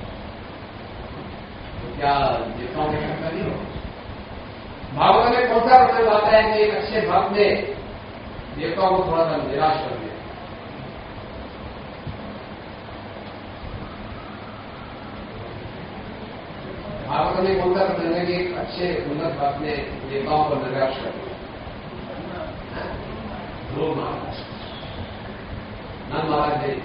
तो क्या देवताओं की क्षमता नहीं हो? भागवत में कौन सा प्रसंग आता है कि एक अच्छे भक्त ने देवताओं को थोड़ा सा निराश कर दिया? भागवत में कौन सा प्रसंग है कि एक अच्छे उन्नत भक्त ने देवताओं को निराश कर दिया? ध्रुव महाराज, नंद महाराज ने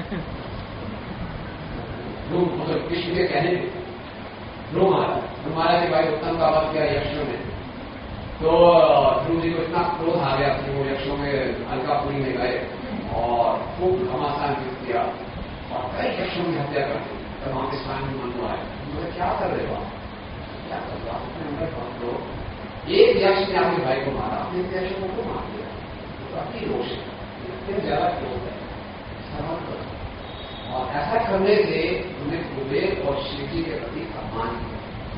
ध्रुव मतलब कृष्ण के कहने ध्रुव महाराज के भाई उत्तम का वध किया यक्षों ने। तो ध्रुव जी को इतना क्रोध आ गया कि वो यक्षों में अलकापुरी में गए और खूब घमासान किया और कई यक्षों की हत्या कर दी। तब वहां के स्थान में मनु आए, बोले क्या कर रहे हो आप, क्या कर रहे हो? एक यक्ष ने आपके भाई को मारा, अपने यक्षों को मार दिया, तो अपनी रोष है, इतने ज्यादा क्रोध है, समझ करो। और ऐसा करने से उन्हें कुबेर और शिव जी के प्रति सम्मान किया।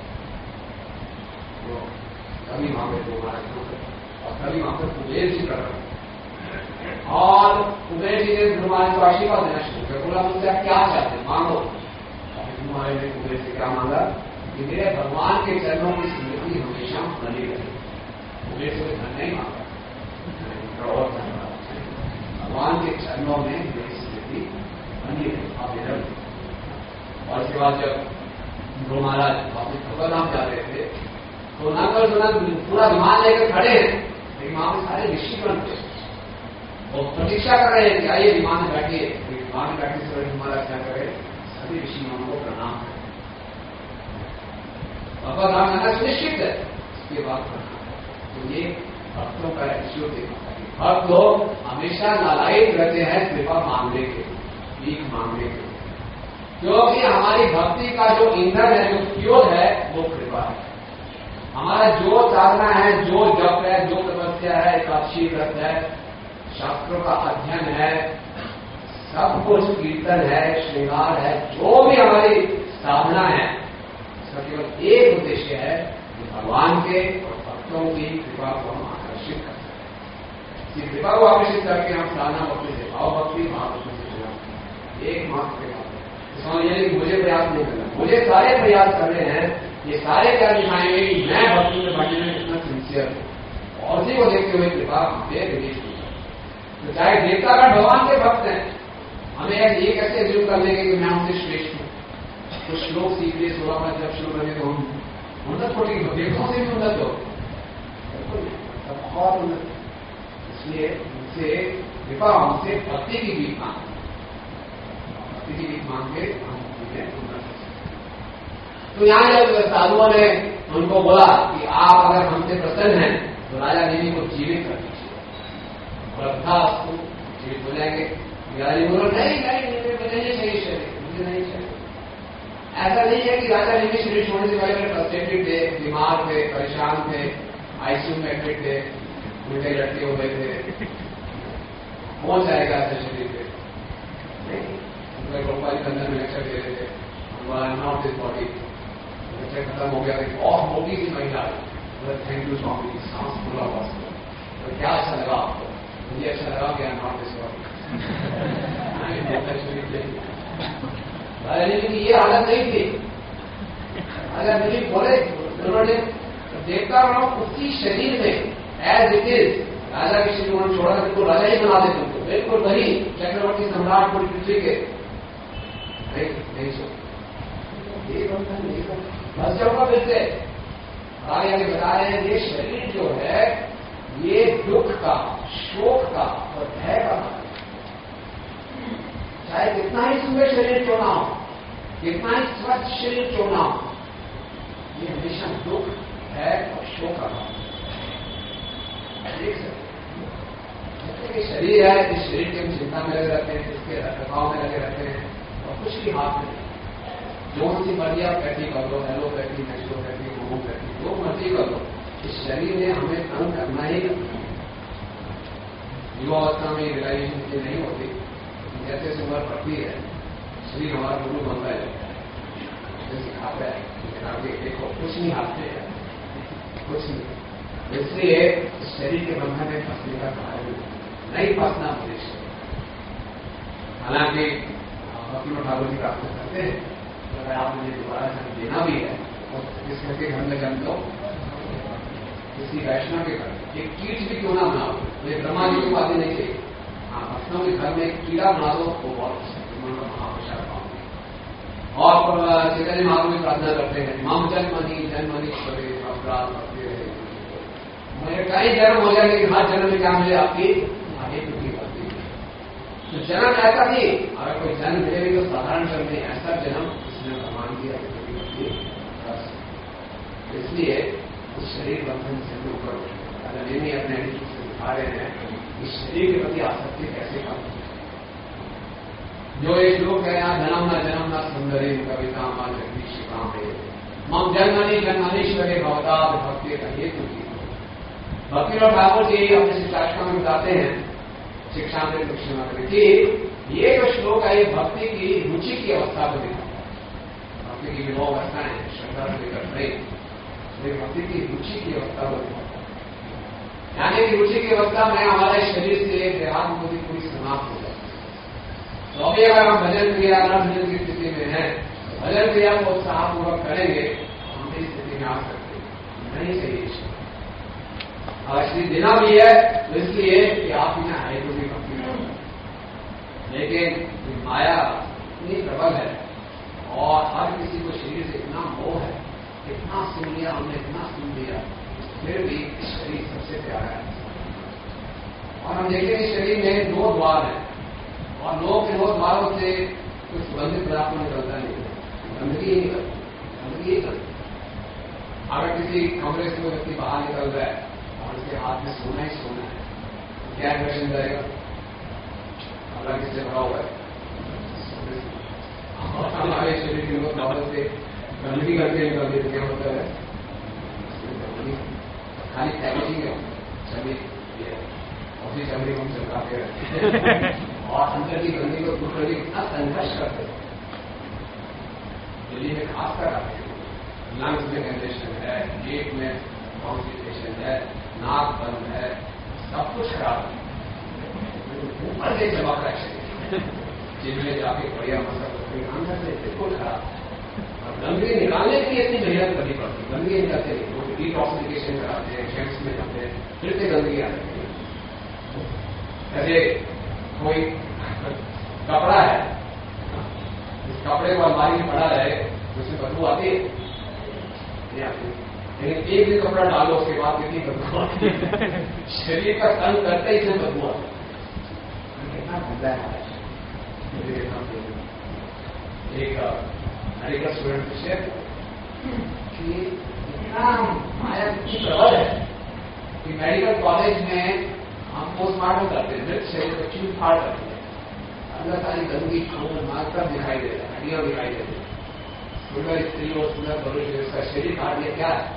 तो कभी वहां पर दो महाराज और कभी वहां पर कुबेर जी प्रकट और कुबेर जी ने ध्रुव महाराज को आशीर्वाद देना शुरू किया। बोला मुझसे आप क्या चाहते हैं, मांगो। ध्रुव महाराज ने कुबेर से क्या मांगा कि मेरे भगवान के चरणों की स्मृति हमेशा बनी रहे। कुबेर से धन नहीं मांगा और भगवान के चरणों में मेरी स्मृति बनी रहे, आप इधर। और इसके बाद जब ध्रुव महाराज अपने खबरनाम जा रहे थे तो नंबर पूरा विमान लेकर खड़े हैं, लेकिन वहां पर सारे ऋषिगण थे और प्रतीक्षा कर रहे हैं कि आइए विमान में बैठिए। विमान में बैठने से ध्रुव महाराज क्या करे, सभी ऋषिगणों को प्रणाम करें, भगवान नाम करना सुनिश्चित है, उसके बाद प्रणाम। तो ये भक्तों का ईश्वर देखा, भक्त लोग हमेशा नालायक रहते हैं कृपा मांगने के, भीख मांगने के, क्योंकि हमारी भक्ति का जो ईंधन है, जो फ्यूल है, वो कृपा है। हमारा जो साधना है, जो जप है, जो तपस्या है, एकादशी व्रत है, शास्त्रों का अध्ययन है, सब कुछ कीर्तन है, श्रृंगार है, जो भी हमारी साधना है, उसका केवल एक उद्देश्य है कि भगवान के और भक्तों की कृपा को हम आकर्षित कर सकते हैं। कृपा को आकर्षित करके हम साधना भक्ति से भाव भक्ति महाभक्ति से जुड़ा एक मात्र के बाद यानी कि मुझे प्रयास नहीं करना, मुझे सारे प्रयास कर रहे हैं, ये सारे क्या दिखाएंगे कि मैं भक्ति में बढ़ने में कितना सिंसियर हूं और उसी को देखते हुए कृपा हमसे रिलीज हुई। तो चाहे देवतागण भगवान के भक्त हैं, हमें ये कैसे एज्यूम कर लेंगे कि मैं उनसे श्रेष्ठ हूं। तो श्लोक सीख लिए 16 में जब शुरू करेंगे तो हम उन्नत होगी, देवताओं से भी उन्नत हो, बहुत उन्नत। इसलिए उनसे कृपा, हमसे भक्ति की भीख मांग, भक्ति की भीख मांग के हम उन्नत। तो यहां जब साधुओं ने उनको बोला कि आप अगर हमसे प्रसन्न हैं तो राजा देवी को जीवित कर दीजिए, वृद्धास्तु जीवित हो जाएंगे। राजा जी बोलो नहीं नहीं, मुझे नहीं चाहिए शरीर, मुझे नहीं चाहिए। ऐसा नहीं है कि राजा जी शरीर छोड़ने से पहले फ्रस्ट्रेटेड थे, बीमार थे, परेशान थे, आईसीयू में एडमिट थे, उनके लटके हुए थे, पहुंच जाएगा ऐसे शरीर पे नहीं। उनका गोपाल के अंदर में लेक्चर दे रहे थे, नॉट दिस बॉडी, लेक्चर खत्म हो गया, ऑफ होगी थी महिला, थैंक यू स्वामी, सांस पूरा हुआ। तो क्या अच्छा लगा आपको? मुझे अच्छा लगा कि नॉट दिस बॉडी। राजा जी की ये हालत नहीं थी। राजा जी बोले उन्होंने देखता रहो उसी शरीर में एज इट इज, राजा के शरीर उन्होंने छोड़ा, बिल्कुल राजा ही बना दे तुमको, बिल्कुल वही चक्रवर्ती सम्राट पूरी पृथ्वी के नहीं सो ये बस जाऊंगा फिर से। राजा ने बता रहे हैं ये शरीर जो है ये दुख का, शोक का और भय का, चाहे कितना ही सुंदर शरीर क्यों ना हो, कितना ही स्वच्छ शरीर क्यों ना हो, ये हमेशा दुख है और शोक का देख सकते। शरीर है, इस शरीर की हम चिंता में लगे रहते हैं, इसके रखरखाव में लगे रहते हैं और कुछ भी हाथ में नहीं। जो सी मर्जी आप पैटी कर लो, एलोपैथी, नेचुरोपैथी, होम्योपैथी, जो मर्जी कर लो, इस शरीर ने हमें तंग करना ही करना। युवावस्था में रियलाइजेशन इसलिए नहीं होती, जैसे उम्र पड़ती है शरीर हमारा गुरु बनता है, जैसे सिखाता है देखो कुछ नहीं हाथ में है, कुछ नहीं। इसलिए शरीर के बंधन में फंसने का कारण नहीं, फंसना उद्देश्य। हालांकि भक्ति ठाकुर जी प्रार्थना करते हैं तो अगर आप मुझे दोबारा जन्म देना भी है और किसी के घर में जन्म दो, किसी वैष्णव के घर एक कीट भी क्यों ना बनाओ, मुझे ब्रह्मा जी की बातें नहीं चाहिए। हाँ, भक्तों के घर में एक कीड़ा बना दो वो बहुत महाप्रसाद पाओगे। और चैतन्य महाप्रभु में प्रार्थना करते हैं माम जन्मनीश्वरे अपराध करते रहे, मुझे कई जन्म हो जाए लेकिन हर जन्म में क्या मिले आपकी आगे की भक्ति। तो जन्म ऐसा नहीं, अगर कोई जन्म मिले तो साधारण जन्म नहीं, ऐसा जन्म जिसने भगवान की भक्ति कर सकते। इसलिए उस शरीर बंधन से ऊपर उठे अपने एटीट्यूड से दिखा रहे हैं कि शरीर के प्रति आसक्ति कैसे कम। जो एक श्लोक है यहाँ जन्म न सुंदरी कविता मां जगदीश काम है मम जन्मनीश्वरे भवता भक्ति का हेतु की। भक्ति और ठाकुर जी अपने शिक्षाष्टक में बताते हैं शिक्षांतरित में कि ये जो श्लोक है ये भक्ति की रुचि की अवस्था को दिखाता है। भक्ति की नौ अवस्थाएं श्रद्धा से लेकर प्रेम, भक्ति की रुचि की अवस्था को दिखाता है। यानी कि रुचि की अवस्था में हमारे शरीर से देहात बुद्धि पूरी समाप्त हो जाती है। तो अभी अगर हम भजन क्रिया न भजन की स्थिति में है, भजन क्रिया को उत्साहपूर्वक करेंगे हम इस स्थिति में आ सकते नहीं सही। और श्री देना भी है तो इसलिए कि आप में आए तो भी भक्ति करो, लेकिन माया इतनी प्रबल है और हर किसी को शरीर से इतना मोह है, इतना सुन लिया हमने, इतना सुन लिया, फिर भी शरीर सबसे प्यारा है। और हम देखें इस शरीर में 2 द्वार हैं और 9 के 9 द्वारों से कुछ सुगंधित पदार्थ निकलता नहीं, गंदगी ही निकलती, गंदगी ही निकलती। अगर किसी कमरे से कोई व्यक्ति बाहर निकल रहा है और उसके हाथ में सोना ही सोना है, क्या इंप्रेशन जाएगा? अल्लाह किससे भरा हुआ है? और हमारे शरीर के लोग दौलत से गंदगी करके निकल देते, क्या होता है? खाली पैकेजिंग है, चलिए उसी चमड़ी को हम चमकाते रहते और अंदर की गंदगी को दूर करके कितना संघर्ष करते हैं। दिल्ली में खासकर आते हैं, लंग्स में कंजेशन है, पेट में कॉन्स्टिपेशन है, नाक बंद है, सब कुछ खराब है। ऊपर से चमक रहा है शरीर, जिनमें जाके बढ़िया मसल अंदर से बिल्कुल खराब। और गंदगी निकालने के लिए इतनी मेहनत करनी पड़ती, गंदगी निकलते नहीं, वो डिटॉक्सिफिकेशन कराते हैं, शेड्स में जाते हैं, फिर से गंदगी आ जाती है। ऐसे कोई कपड़ा है, इस कपड़े को अलमारी में पड़ा रहे उसमें बदबू आती है नहीं आती, लेकिन एक भी कपड़ा डालो उसके बाद कितनी बदबू आती है। शरीर का तंग करते ही इसमें बदबू आती है, कितना गंदा है। एक मेडिकल स्टूडेंट से शेयर कि इतना माया कितनी प्रबल है कि मेडिकल कॉलेज में हम पोस्टमार्टम करते हैं, मृत शरीर को चूर फाड़ करते हैं, अंदर सारी गंदगी खून मात्र दिखाई दे रहा है, हड्डियां दिखाई दे रही है, सुंदर स्त्री और सुंदर पुरुष उसका शरीर काट दिया क्या है।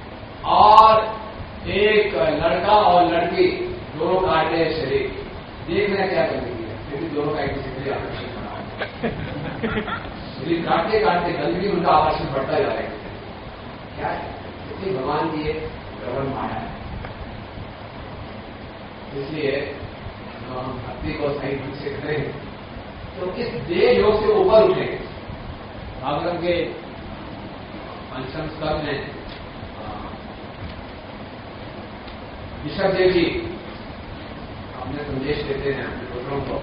और एक लड़का और लड़की दोनों काट रहे शरीर, देखना क्या गंदगी है, फिर भी दोनों का एक दूसरे के लिए आकर्षण बना है। शरीर काटते काटते गंदगी उनका आकर्षण बढ़ता जा रहा है, क्या है? क्योंकि भगवान की एक प्रबल माया है। इसलिए हम भक्ति को सही ढंग से करें तो इस देह योग से ऊपर उठेंगे। भागवत के 5वें स्कंद में ऋषभ देव जी अपने संदेश देते हैं अपने पुत्रों को,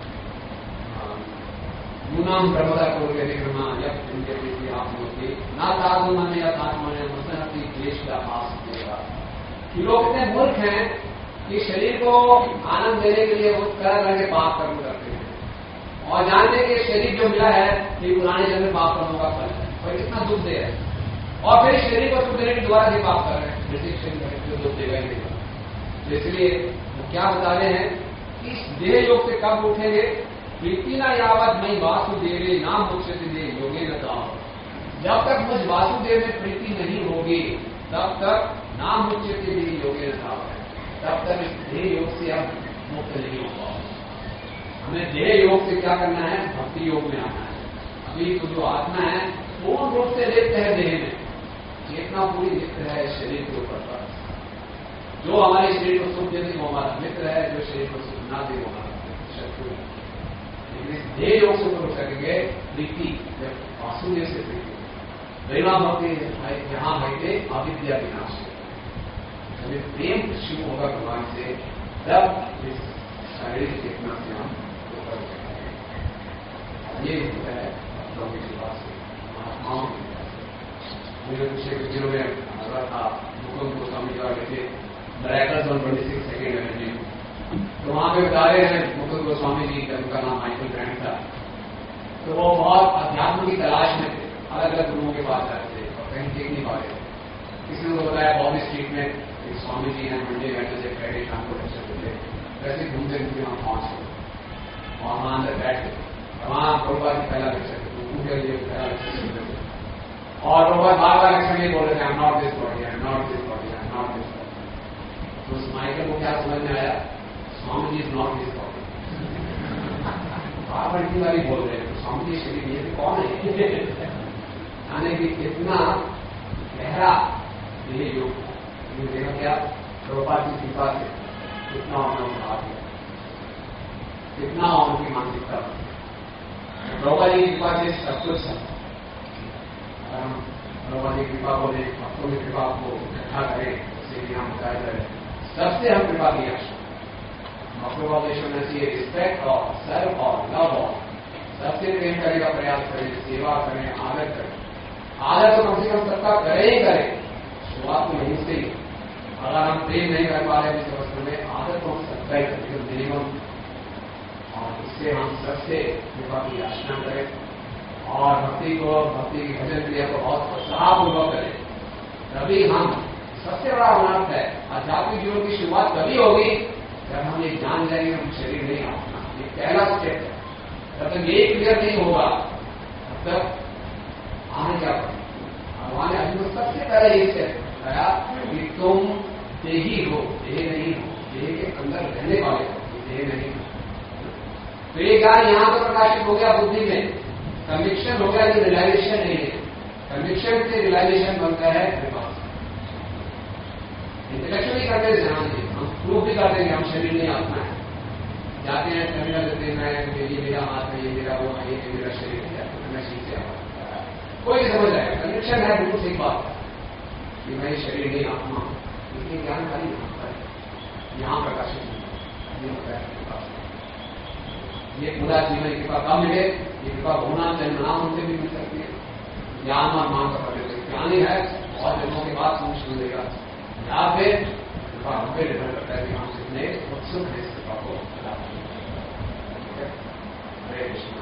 यूनाम ब्रह्मदा को विक्रमा जब इनके आपकी ना तादु मन या तात्मन मुस्तनती देश का आस देगा। कि लोग इतने मूर्ख हैं कि शरीर को आनंद देने के लिए वो तरह तरह के पाप कर्म करते हैं और जानते हैं कि शरीर जो मिला है ये पुराने जन्म में पाप कर्मों का फल है और कितना दुख दे रहा है, और फिर शरीर को सुख देने के द्वारा भी पाप कर रहे हैं, जैसे शरीर जो दुख देगा ही देगा। इसलिए वो क्या बता रहे हैं कि इस देह योग से कब उठेंगे? प्रीति ना यावत मई वासुदेव नाम मुख्य दे योगे न था। जब तक मुझ वासुदेव में प्रीति नहीं होगी तब तक नाम मुख्य दे योगे न था, तब तक इस देह योग से अब मुक्त नहीं होगा। हमें देह योग से क्या करना है? भक्ति योग में आना है। अभी तो जो आत्मा है पूर्ण रूप से लिप्त है देह में, चेतना पूरी लिप्त है शरीर के ऊपर पर। जो हमारे शरीर को सुख देने वो हमारा मित्र है, जो शरीर को सुख ना दे वो हमारा शत्रु है। लेकिन इस देह योग से ऊपर उठ सकेंगे प्रीति, जब वासुदेव से प्रीति, प्रेमा भक्ति यहाँ भाई अविद्या विनाश, जब प्रेम शुरू होगा भगवान से, तब इस शारीरिक चेतना से हम ऊपर उठ सकेंगे। ये होता है भक्तों की कृपा से, महात्माओं की कृपा से। मुझे पिछले कुछ दिनों में लगा था मुकुंद गोस्वामी द्वारा लिखे मिरेकल्स ऑन 26 सेकेंड एनर्जी, तो वहां पे बता रहे हैं मुकुंद गोस्वामी जी, उनका नाम माइकल ग्रैंड था, तो वो बहुत अध्यात्म की तलाश में थे, अलग अलग गुरुओं के पास जाते थे और कहीं देख नहीं पा रहे थे। किसी ने बताया बॉबी स्ट्रीट में एक स्वामी जी हैं, मंडे वेडनेसडे फ्राइडे शाम को लेक्चर देते, वैसे घूमते घूमते वहां पहुंच गए और वहां अंदर बैठ गए, वहां प्रभुपाद की पहला लेक्चर उनके लिए पहला लेक्चर सुनते थे और प्रभुपाद बार बार लेक्चर में बोल रहे थे, I am not this body, I am not this body, I am not this body. तो उस माइकल को क्या समझ में आया, Swami ji is not this body, बार बार इतनी बारी बोल रहे हैं, तो स्वामी जी शरीर ये कौन है, यानी कि कितना गहरा ये योग देखा क्या प्रभुपाद की कृपा से कितना उन्होंने उठा दिया, कितना उनकी मानसिकता, प्रभुपाद की कृपा से सब कुछ है। हम प्रभुपाद की कृपा को देख, भक्तों की कृपा को इकट्ठा करें, जैसे कि हम बताया जाए, सबसे हम कृपा की आशा, भक्तों में चाहिए रिस्पेक्ट और सर्व और लव और सबसे प्रेम करने का प्रयास करें, सेवा करें, आदर करें। आदर तो कम से कम सबका करें ही करें, शुरुआत में नहीं से ही। अगर हम प्रेम नहीं कर पा रहे हैं इस अवस्था में, आदर तो हम सबका ही करें मिनिमम, और इससे हम सबसे कृपा की याचना करें और भक्ति की भजन क्रिया को बहुत उत्साहपूर्वक करें। तभी हम, सबसे बड़ा अनर्थ है आध्यात्मिक जीवन की शुरुआत तभी होगी जब हम ये जान जाएंगे हम शरीर नहीं अपना, ये पहला स्टेप है। जब तक ये क्लियर नहीं होगा तब तक आने क्या पड़ेगा। भगवान ने अभी सबसे पहले ये स्टेप बताया कि तुम देही हो, देह नहीं हो, देह के अंदर रहने वाले हो, देह नहीं हो। तो ये ज्ञान यहां पर प्रकाशित हो गया बुद्धि में, कन्विक्शन हो गया कि रियलाइजेशन नहीं है। कन्विक्शन से रियलाइजेशन बनता है कृपा। इंटेलेक्चुअली करते ध्यान दें, हम प्रूव भी करते हैं कि हम शरीर नहीं आत्मा है, जाते हैं टर्मिनल देते हैं, ये मेरा हाथ है, ये मेरा वो है, ये मेरा शरीर है, मैं शीत से कोई नहीं समझ आएगा। कन्विक्शन है बिल्कुल सही बात कि मैं शरीर नहीं आत्मा हूं, इसलिए ज्ञान खाली यहां पर है, यहां प्रकाशित होता है। ये पूरा जीवन कृपा कब मिले, ये कृपा होना जन्मना उनसे भी मिल सकती है, ज्ञान और मान का पड़े ज्ञान ही है और जन्मों के बाद समझ मिलेगा। या फिर कृपा हम पे निर्भर करता है कि हम कितने उत्सुक हैं इस कृपा को प्राप्त करने। हरे कृष्णा।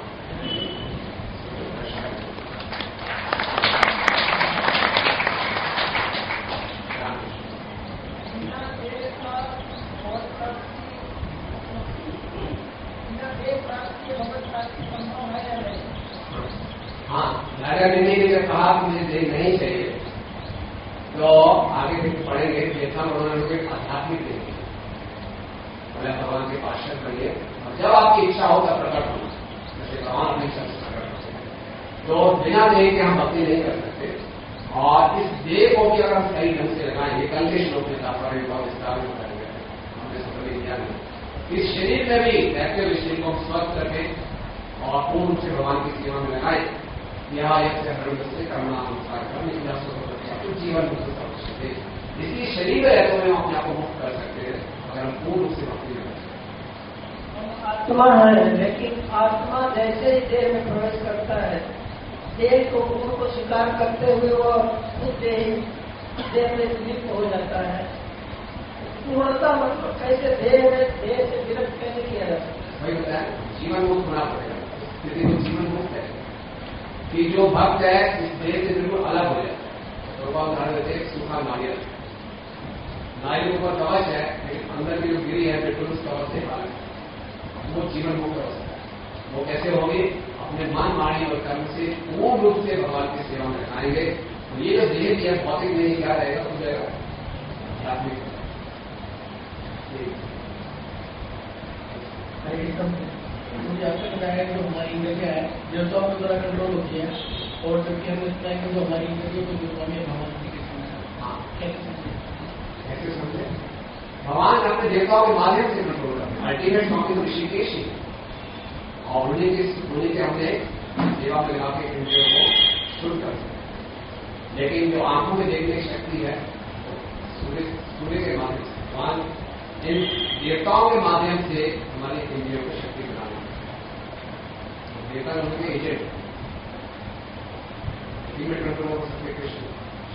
हाँ, राजा ने जब कहा कि मुझे देह नहीं चाहिए, तो आगे फिर पढ़ेंगे देखा उन्होंने आध्यात्मिक देंगे, बोले भगवान के पार्षद बनिए और जब आपकी इच्छा हो तब प्रकट होना, जैसे भगवान अपनी इच्छा से प्रकट होते हैं। तो बिना देह के हम भक्ति नहीं कर सकते और इस देह को भी अगर हम सही ढंग से लगाएंगे, कल के श्लोक में तात्पर्य बहुत विस्तार में बताया गया है, हमने समझ लिया नहीं। इस शरीर में भी रहते हुए शरीर को स्वस्थ रखें और पूर्ण रूप से भगवान की सेवा में लगाए। यह एक धर्म से करना अनुसार कर्म जीवन इसी शरीर में रहते हुए हम अपने आप को मुक्त कर सकते हैं अगर हम पूर्ण रूप से भक्ति में। आत्मा है, लेकिन आत्मा जैसे ही देह में प्रवेश करता है, देह को गुण को स्वीकार करते हुए वह खुद देह में लिप्त हो जाता है। पूर्णता मतलब कैसे देह से विरक्त कैसे किया जा सकता है? वही बताया, जीवन मुक्त होना पड़ेगा, क्योंकि वो जीवन मुक्त है कि जो भक्त है इस देह से बिल्कुल अलग हो जाता है। तो उदाहरण देते हैं, सूखा नारियल, नारियल के ऊपर कवच है लेकिन अंदर की जो गिरी है बिल्कुल उस कवच से अलग है, वो जीवन मुक्त अवस्था है। वो कैसे होगी? अपने मन वाणी और कर्म से पूर्ण रूप से भगवान की सेवा में लगाएंगे। तो ये जो देह भी है भौतिक नहीं क्या रहेगा, हो जाएगा आध्यात्मिक। मुझे आपको बताया कि हमारी इंद्र क्या है, जो तो आपके द्वारा कंट्रोल होती है, और जबकि हमने इतना है कि जो हमारी इंद्र जो तो स्वामी भगवान की कैसे समझे? भगवान अपने देवताओं के माध्यम से कंट्रोल करते हैं। अल्टीमेट स्वामी तो ऋषिकेश ही, और उन्हीं के हमने सेवा में लगा के इंद्रियों को शुरू कर सकते। लेकिन जो आंखों में देखने की शक्ति है सूर्य के माध्यम से, भगवान इन देवताओं के माध्यम से हमारी इंद्रियों को शक्ति बनाना है। देवता उनके एजेंट कंट्रोल हो सकते कृष्ण।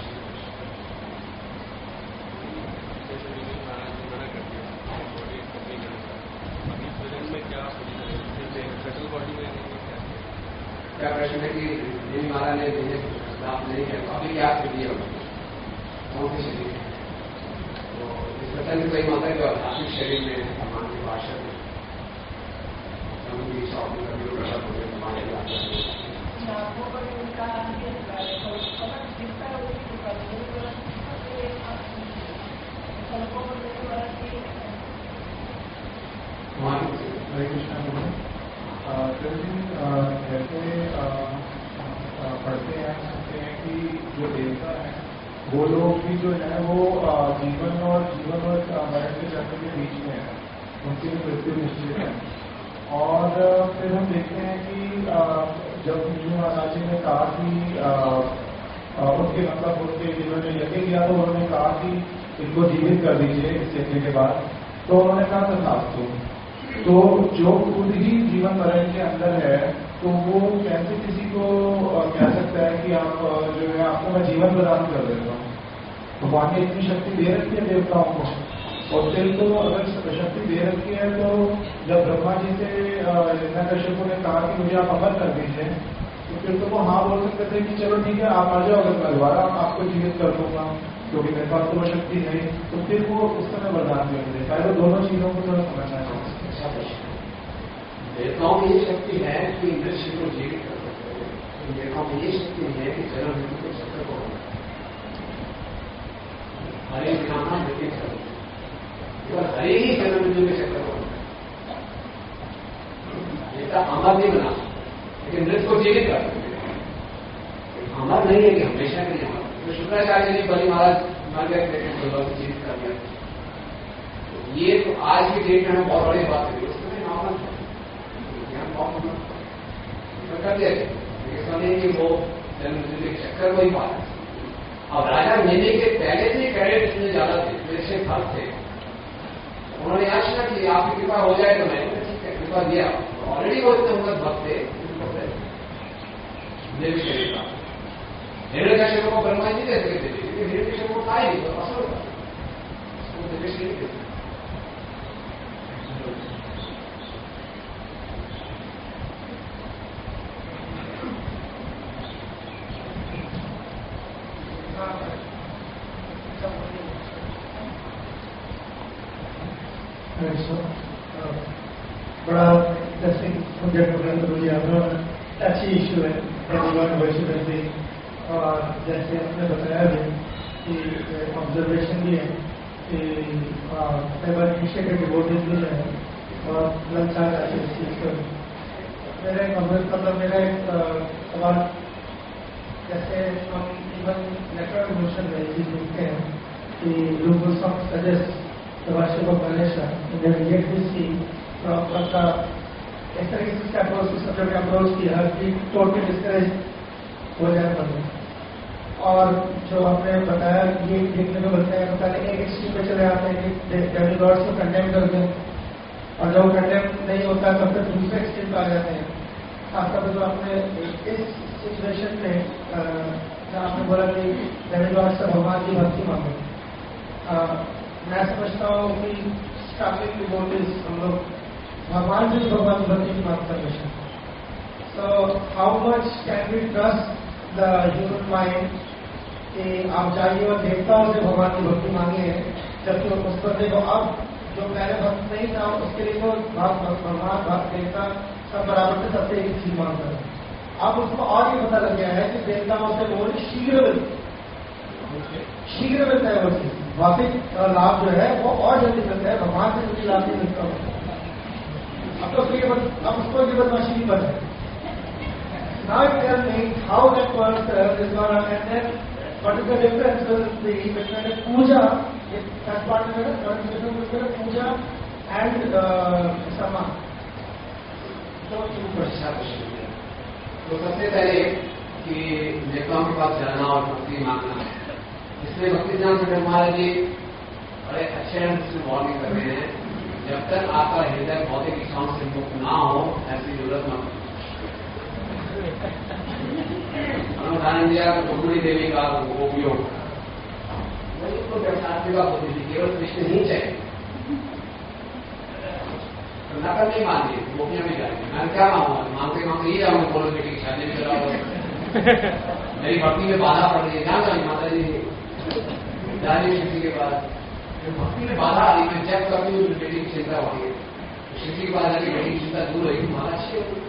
क्या प्रश्न है कि देवी महाराज ने लाभ नहीं किया, तो अभी क्या दिया कौन से शरीर है? तो इस प्रसंग में कोई माता है जो आध्यात्मिक शरीर में भगवान की भाषा में शॉपिंग करने को प्रसाद होते हमारे हरे कृष्णा। जैसे पढ़ते हैं सुनते हैं कि जो देवता है वो लोग भी जो है वो जीवन और मरण के चक्र के बीच में है, उनकी भी मृत्यु निश्चित है। और फिर हम देखते हैं कि जब विष्णु महाराज जी ने कहा कि उनके मतलब उनके जीवन में यज्ञ किया तो उन्होंने कहा कि इनको जीवित कर दीजिए इस यज्ञ के बाद, तो उन्होंने कहा तथास्तु। तो जो खुद ही जीवन मरण के अंदर है तो वो कैसे किसी को कह सकता है कि आप जो है आपको मैं जीवन प्रदान कर देता हूँ। भगवान ने इतनी शक्ति दे रखी है देवताओं को, और फिर तो अगर शक्ति दे रखी है तो जब ब्रह्मा जी से हिरण्यकश्यप ने कहा कि मुझे आप अमर कर दीजिए, तो फिर तो वो हाँ बोल सकते थे कि चलो ठीक है आप आ जाओ, अगर मैं दोबारा आपको जीवित कर दूंगा क्योंकि मेरे पास तो वो शक्ति है। तो फिर वो उस समय वरदान कर देता है। तो दोनों चीजों को थोड़ा समझना चाहिए। देवताओं में ये शक्ति है कि इंद्रिय को जीवित कर सकते हैं, देवताओं में ये शक्ति नहीं है कि जन्म मृत्यु के चक्कर को हरे नाम मृत्यु कर केवल हरे ही जन्म मृत्यु के चक्कर को देवता अमर नहीं बना, लेकिन मृत्यु को जीवित कर सकते हैं। अमर नहीं है कि हमेशा के लिए अमर। तो शुक्राचार्य जी बलि महाराज मर गए थे, जीवित कर दिया। तो ये तो आज की डेट में हमें बहुत बड़ी बात है, उसमें नॉर्मल है, कर दिया लेकिन कि वो जन्म के चक्कर को ही पाया। अब राजा लेने के पहले से कैडेट इतने ज्यादा थे, मेरे फल थे, उन्होंने आशा की आपकी कृपा हो जाए तो मैं ठीक है कृपा दिया। ऑलरेडी वो इतने उन्नत भक्त थे देवी शरीर का। हिरण्यकश्यप को ब्रह्मा जी दे सकते थे, क्योंकि हिरण्यकश्यप को था ही नहीं, तो असर होगा देवी शरीर। बड़ा इंटरेस्टिंग सब्जेक्ट अच्छी इशू है वैसे। और जैसे आपने बताया भी कि ऑब्जर्वेशन भी है कि कई बार इनिशिएटिव डिवोटीज भी है और ललचार है इस चीज पर। मेरा एक सवाल, जैसे हम इवन लेटर मोशन में ये लिखते हैं कि लोग suggest the worship of Ganesha, and then yet we see from the इस तरह की अप्रोच इस सब्जेक्ट अप्रोच की है कि टोटली डिस्करेज हो जाए बंद। और जो हमने बताया ये देखने को मिलता है, पहले एक एक्सट्रीम पे चले आते हैं कि डेमिगॉड्स को कंडेम कर दें, और जब कंडेम नहीं होता तब तक दूसरे एक्सट्रीम पे आ जाते हैं। खासतौर पर जो आपने इस सिचुएशन में जहाँ आपने बोला कि डेमिगॉड्स से भगवान की भक्ति मांगे, मैं समझता हूँ कि स्टार्टिंग डिवोटीज हम लोग भगवान से भगवान की भक्ति की बात कर रहे हैं। So how much can we trust the human mind कि आप जाइए और देवताओं से भगवान की भक्ति मांगे, जबकि उस पर देखो अब जो पहले भक्त नहीं था उसके लिए तो भगवान भक्त देवता सब बराबर से सबसे एक चीज मांगता है। अब उसको और ये पता लग गया है कि देवताओं से वो शीघ्र मिलता है, वो चीज भौतिक लाभ जो है वो और जल्दी मिलता है, भगवान से जल्दी लाभ नहीं मिलता। अब तो अब उसको ये बदमाशी नहीं बचा। Now it tell me how that works is not and then what is the difference between puja that part में पूजा एंड सम्मान। तो अच्छा प्रश्न किया। तो सबसे पहले कि देवताओं के पास जाना और भक्ति मांगना, इसमें भक्ति ज्ञान से महाराज जी बड़े अच्छे ढंग से वार्निंग कर रहे हैं, जब तक आपका हृदय भौतिक इच्छाओं से मुक्त ना हो ऐसी जरूरत मत। उदाहरण दिया रुक्मिणी देवी का उपयोग, वही तो व्यवसाय का होती थी, केवल कृष्ण ही चाहिए, नकल नहीं मानती, गोपियां भी जाएंगी। मैं क्या मांगूंगा, मांगते मांगते ही जाऊंगा, बोलो बेटी की शादी में चलाओ, मेरी भक्ति में बाधा पड़ रही है, क्या करें माता जी जानी शिवजी के पास, भक्ति में बाधा आ रही, मैं जब करती हूँ बेटी की चिंता होती है, शिवजी के पास जाके बेटी की चिंता दूर होगी, माता अच्छी होगी।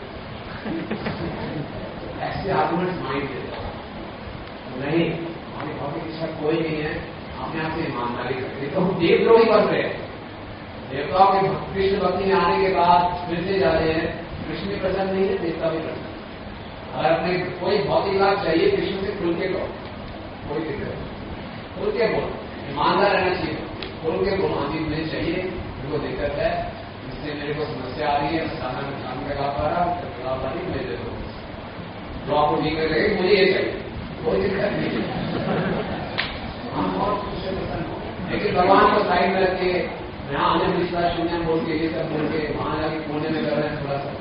ऐसे आर्गुमेंट्स माइंड देता नहीं, हमारी भौतिक इच्छा कोई नहीं है, अपने आप से ईमानदारी करते तो हम देवद्रोही बन रहे हैं। देवताओं के कृष्ण भक्ति में आने के बाद फिर से जा रहे हैं, कृष्ण भी प्रसन्न नहीं है, देवता भी प्रसन्न। अगर अपने कोई भौतिक लाभ चाहिए कृष्ण से खुल के कहो, कोई दिक्कत नहीं, खुल के बोलो, ईमानदार रहना चाहिए, खुल के बोलो, हाँ जी मुझे चाहिए, मेरे को दिक्कत है, इससे मेरे को समस्या आ रही है, सारा काम लगा पा रहा हूँ, मुझे दे दो, जो आपको ठीक लगे मुझे ये चाहिए, कोई दिक्कत नहीं है, हम बहुत खुश से प्रसन्न हो। लेकिन भगवान को साइड में रख के यहाँ आने विश्वास शून्य बोल के ये सब बोल के वहां जाके कोने में कर रहे हैं थोड़ा सा।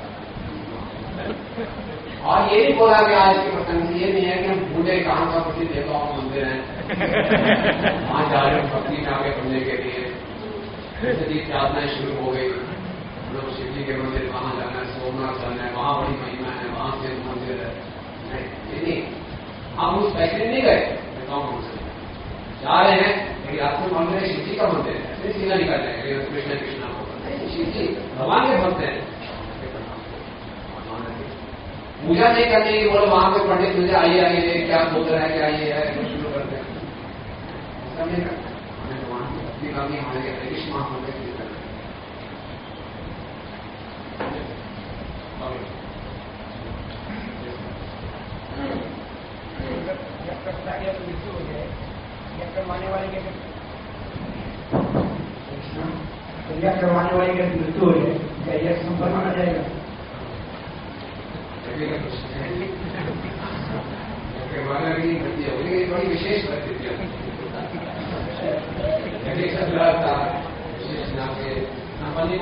और ये नहीं बोला कि आज के प्रसंग से ये नहीं है कि हम ढूंढे कहां का प्रसिद्ध देवताओं का मंदिर है, वहां जा रहे हैं भक्ति में आगे बढ़ने के लिए, जैसे प्रार्थनाएं शुरू हो गई, लोग शिव जी के मंदिर वहां जाना है, सोमनाथ जाना है, वहां बड़ी महिमा है, वहां से मंदिर है, नहीं हम उस पैसे नहीं गए देवताओं से जा रहे हैं, लेकिन आपको मंदिर शिव जी का मंदिर है, ऐसे सीधा निकल जाएगा कृष्ण कृष्णा को, शिव जी भगवान के भक्त हैं, पूजा नहीं करने की बोलो वहां पे पंडित मुझे आइए आइए क्या बोल रहा है क्या ये है, शुरू करते हैं, ऐसा नहीं करना, हमें भगवान की भक्ति का भी हमारे कृष्ण महामंत्र की करना। मृत्यु हो जाए या करवाने वाले के करवाने वाले की मृत्यु हो जाए क्या यह संपन्न आ जाएगा? बड़ी विशेष परिस्थितियां संपन्न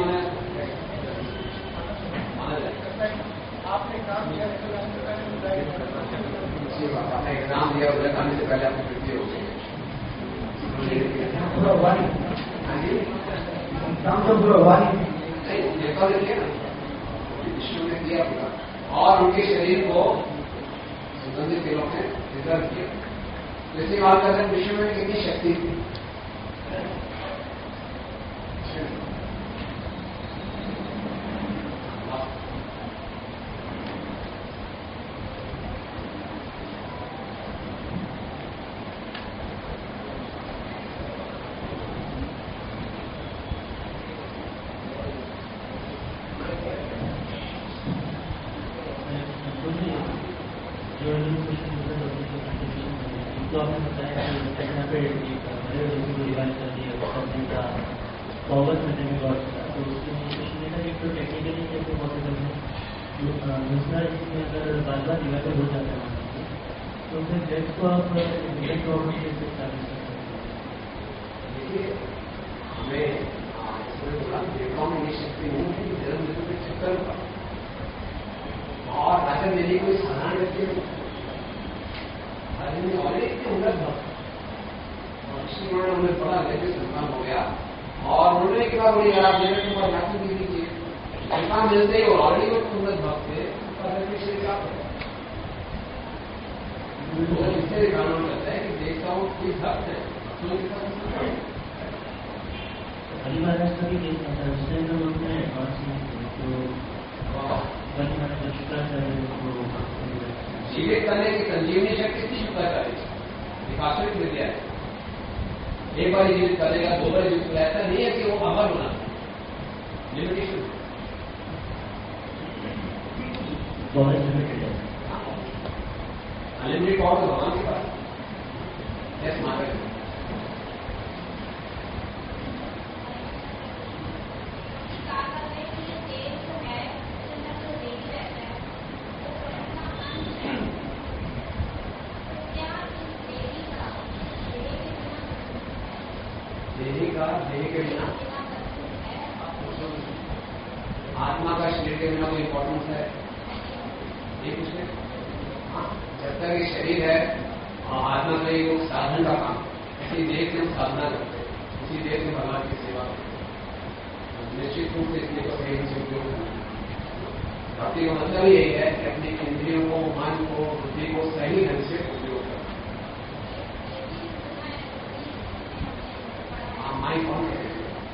माना जाए। आपने काम किया आपने एग्जाम दिया, उधर आने से पहले आपकी मृत्यु हो गई, काम तो पूरा हुआ नहीं, देखा देखिए ना विष्णु ने किया पूरा, और उनके शरीर को सुगंधित तेलों ने रिजर्व किया। तो इसी बात करते हैं विष्णु में कितनी शक्ति थी। तो आपने बताया कि यहाँ पे रिवाइज कर दिया फॉरवर्ड करने में गौर किया, तो उसमें एक तो टेक्निकली कैसे पॉसिबल है, दूसरा इसमें अगर बार बार डिवाइडर हो जाता है तो फिर डेथ को आप डिफरेंट प्रॉब्लम कैसे स्टार्ट कर सकते हैं? देखिए हमें देवताओं में ये शक्ति नहीं है कि जन्म मृत्यु के चक्कर का, और राजा मेरी कोई साधारण व्यक्ति नहीं, ऑलरेडी इतने उन्नत भक्त, उन्होंने उन्हें बड़ा लेकिन संतान हो गया, और उन्होंने के बाद बड़ी खराब जगह के ऊपर जाती भी लीजिए संतान मिलते ही और ऑलरेडी वो उन्नत भक्त थे, इससे कानून कहता है कि देवताओं की भक्त है। अभी महाराष्ट्र की केस आता है, उस टाइम तो लोग हैं एडवांस में, तो वही मैंने शुक्राचार्य जीवित करने की संजीवनी शक्ति थी शुक्राचार्य, आश्रित विद्या है। एक बार जीवित करेगा, दो बार जीवित करेगा, ऐसा नहीं है कि वो अमर होना, लिमिटेशन अनलिमिटेड पावर तो भगवान के पास यस माता है। देही के बिना आत्मा का शरीर के बिना कोई इंपॉर्टेंस है ये पूछे। हाँ, जब तक ये शरीर है और आत्मा का ये साधन का काम, इसी देह से हम साधना करते हैं, इसी देह से भगवान की सेवा करते हैं, निश्चित रूप से इसलिए तो सही से उपयोग करना है। भक्ति का मतलब यही है कि अपनी इंद्रियों को, मन को, बुद्धि को सही ढंग से उपयोग करना। माइंड कौन करेगा?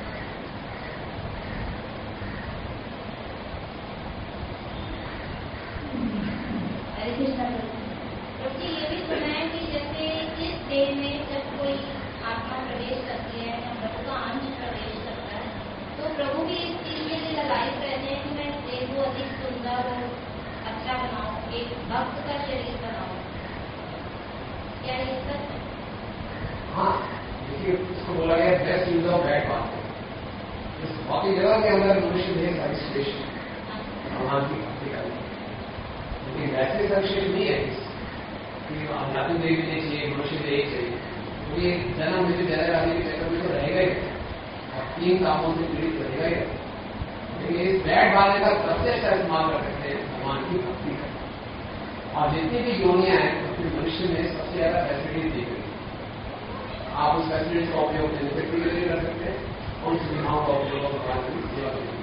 ये भी सुना है कि जैसे इस देह में जब कोई आत्मा प्रवेश करती है या प्रभु का अंश प्रवेश करता है तो प्रभु भी इस चीज के लिए लगाए रहते हैं कि मैं इस देह को अधिक सुंदर और अच्छा बनाऊं, एक भक्त का शरीर बनाऊं। क्या ये सच है? हाँ, देखिए उसको बोला गया बेस्ट यूज ऑफ बैड बात है। इस बाकी जगह के अंदर मनुष्य देह सर्वश्रेष्ठ भगवान की भक्ति करनी, लेकिन वैसे सर्वश्रेष्ठ नहीं है कि आध्यात्मिक देह भी नहीं चाहिए, मनुष्य देह चाहिए, तो ये जन्म में जन्म आने के चक्कर में तो रहेगा ही और 3 कामों से पीड़ित रहेगा ही। लेकिन इस बैड वाले का सबसे अच्छा इस्तेमाल कर सकते हैं भगवान की भक्ति का। और जितनी भी योनियां हैं उसमें मनुष्य में सबसे ज्यादा फैसिलिटी दी गई, आप उस फैसिलिटी का उपयोग बेनिफिट के लिए कर सकते हैं और उन सुविधाओं का उपयोग भगवान की सेवा के लिए।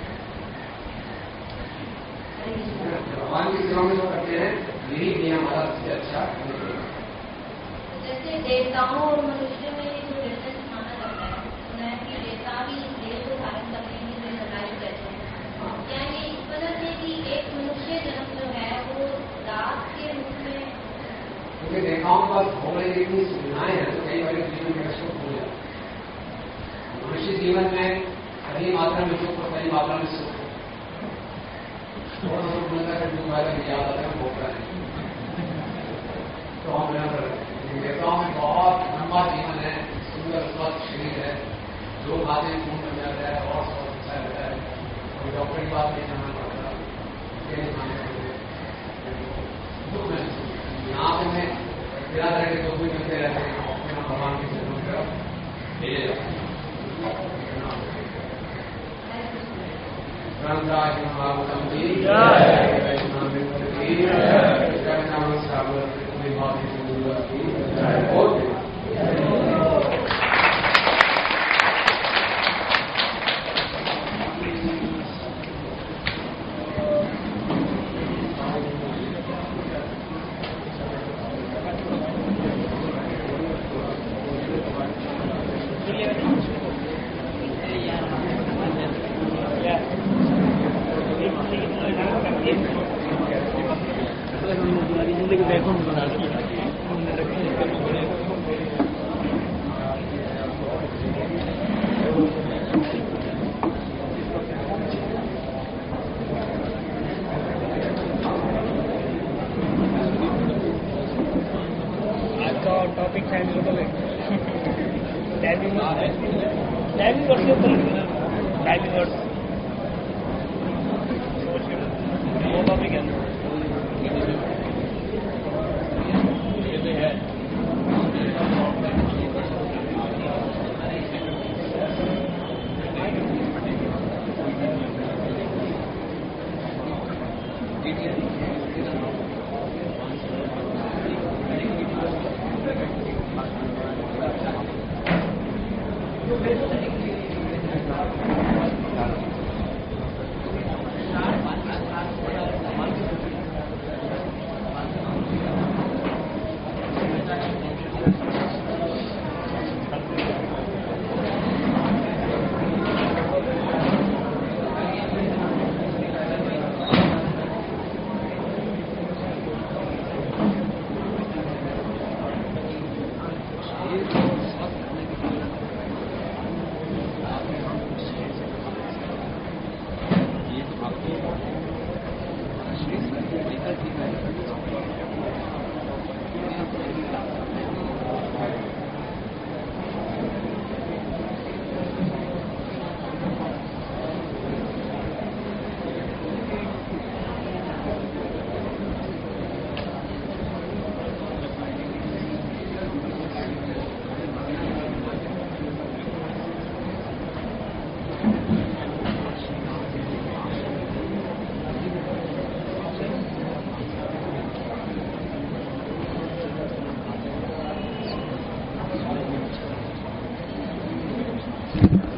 भगवान की सेवा में जो करते हैं यही नहीं हमारा सबसे अच्छा। जैसे देवताओं और मनुष्यों में जो डिफरेंस माना जाता है, सुना है कि देवता भी इस देह को धारण करने के लिए लगाए रहते हैं। क्या ये इस वजह से कि एक मनुष्य जन्म जो है वो दास के रूप में, क्योंकि देवताओं के पास भोग लेने की सुविधाएं हैं तो कई बार जीवन में कष्ट हो जाता है। मनुष्य जीवन में सही मात्रा में सुख और सही मात्रा में सुख और सुख मिलता है, दुख वाला याद आता है भोग रहा है तो हम यहाँ पर देवताओं में बहुत लंबा जीवन है, सुंदर स्वस्थ शरीर है, जो खाते खून बन जाता है और स्वस्थ अच्छा रहता है, कोई डॉक्टर की बात नहीं जाना पड़ता, दुख में यहाँ पे मैं बिना तरह के दुख भी मिलते रहते हैं, अपने भगवान की जरूरत तरफ ले जाते हैं। रामराज महागुतम की टॉपिक है टाइमिंग वर्ष के ऊपर टाइमिंग वर्ष वो टॉपिक है है।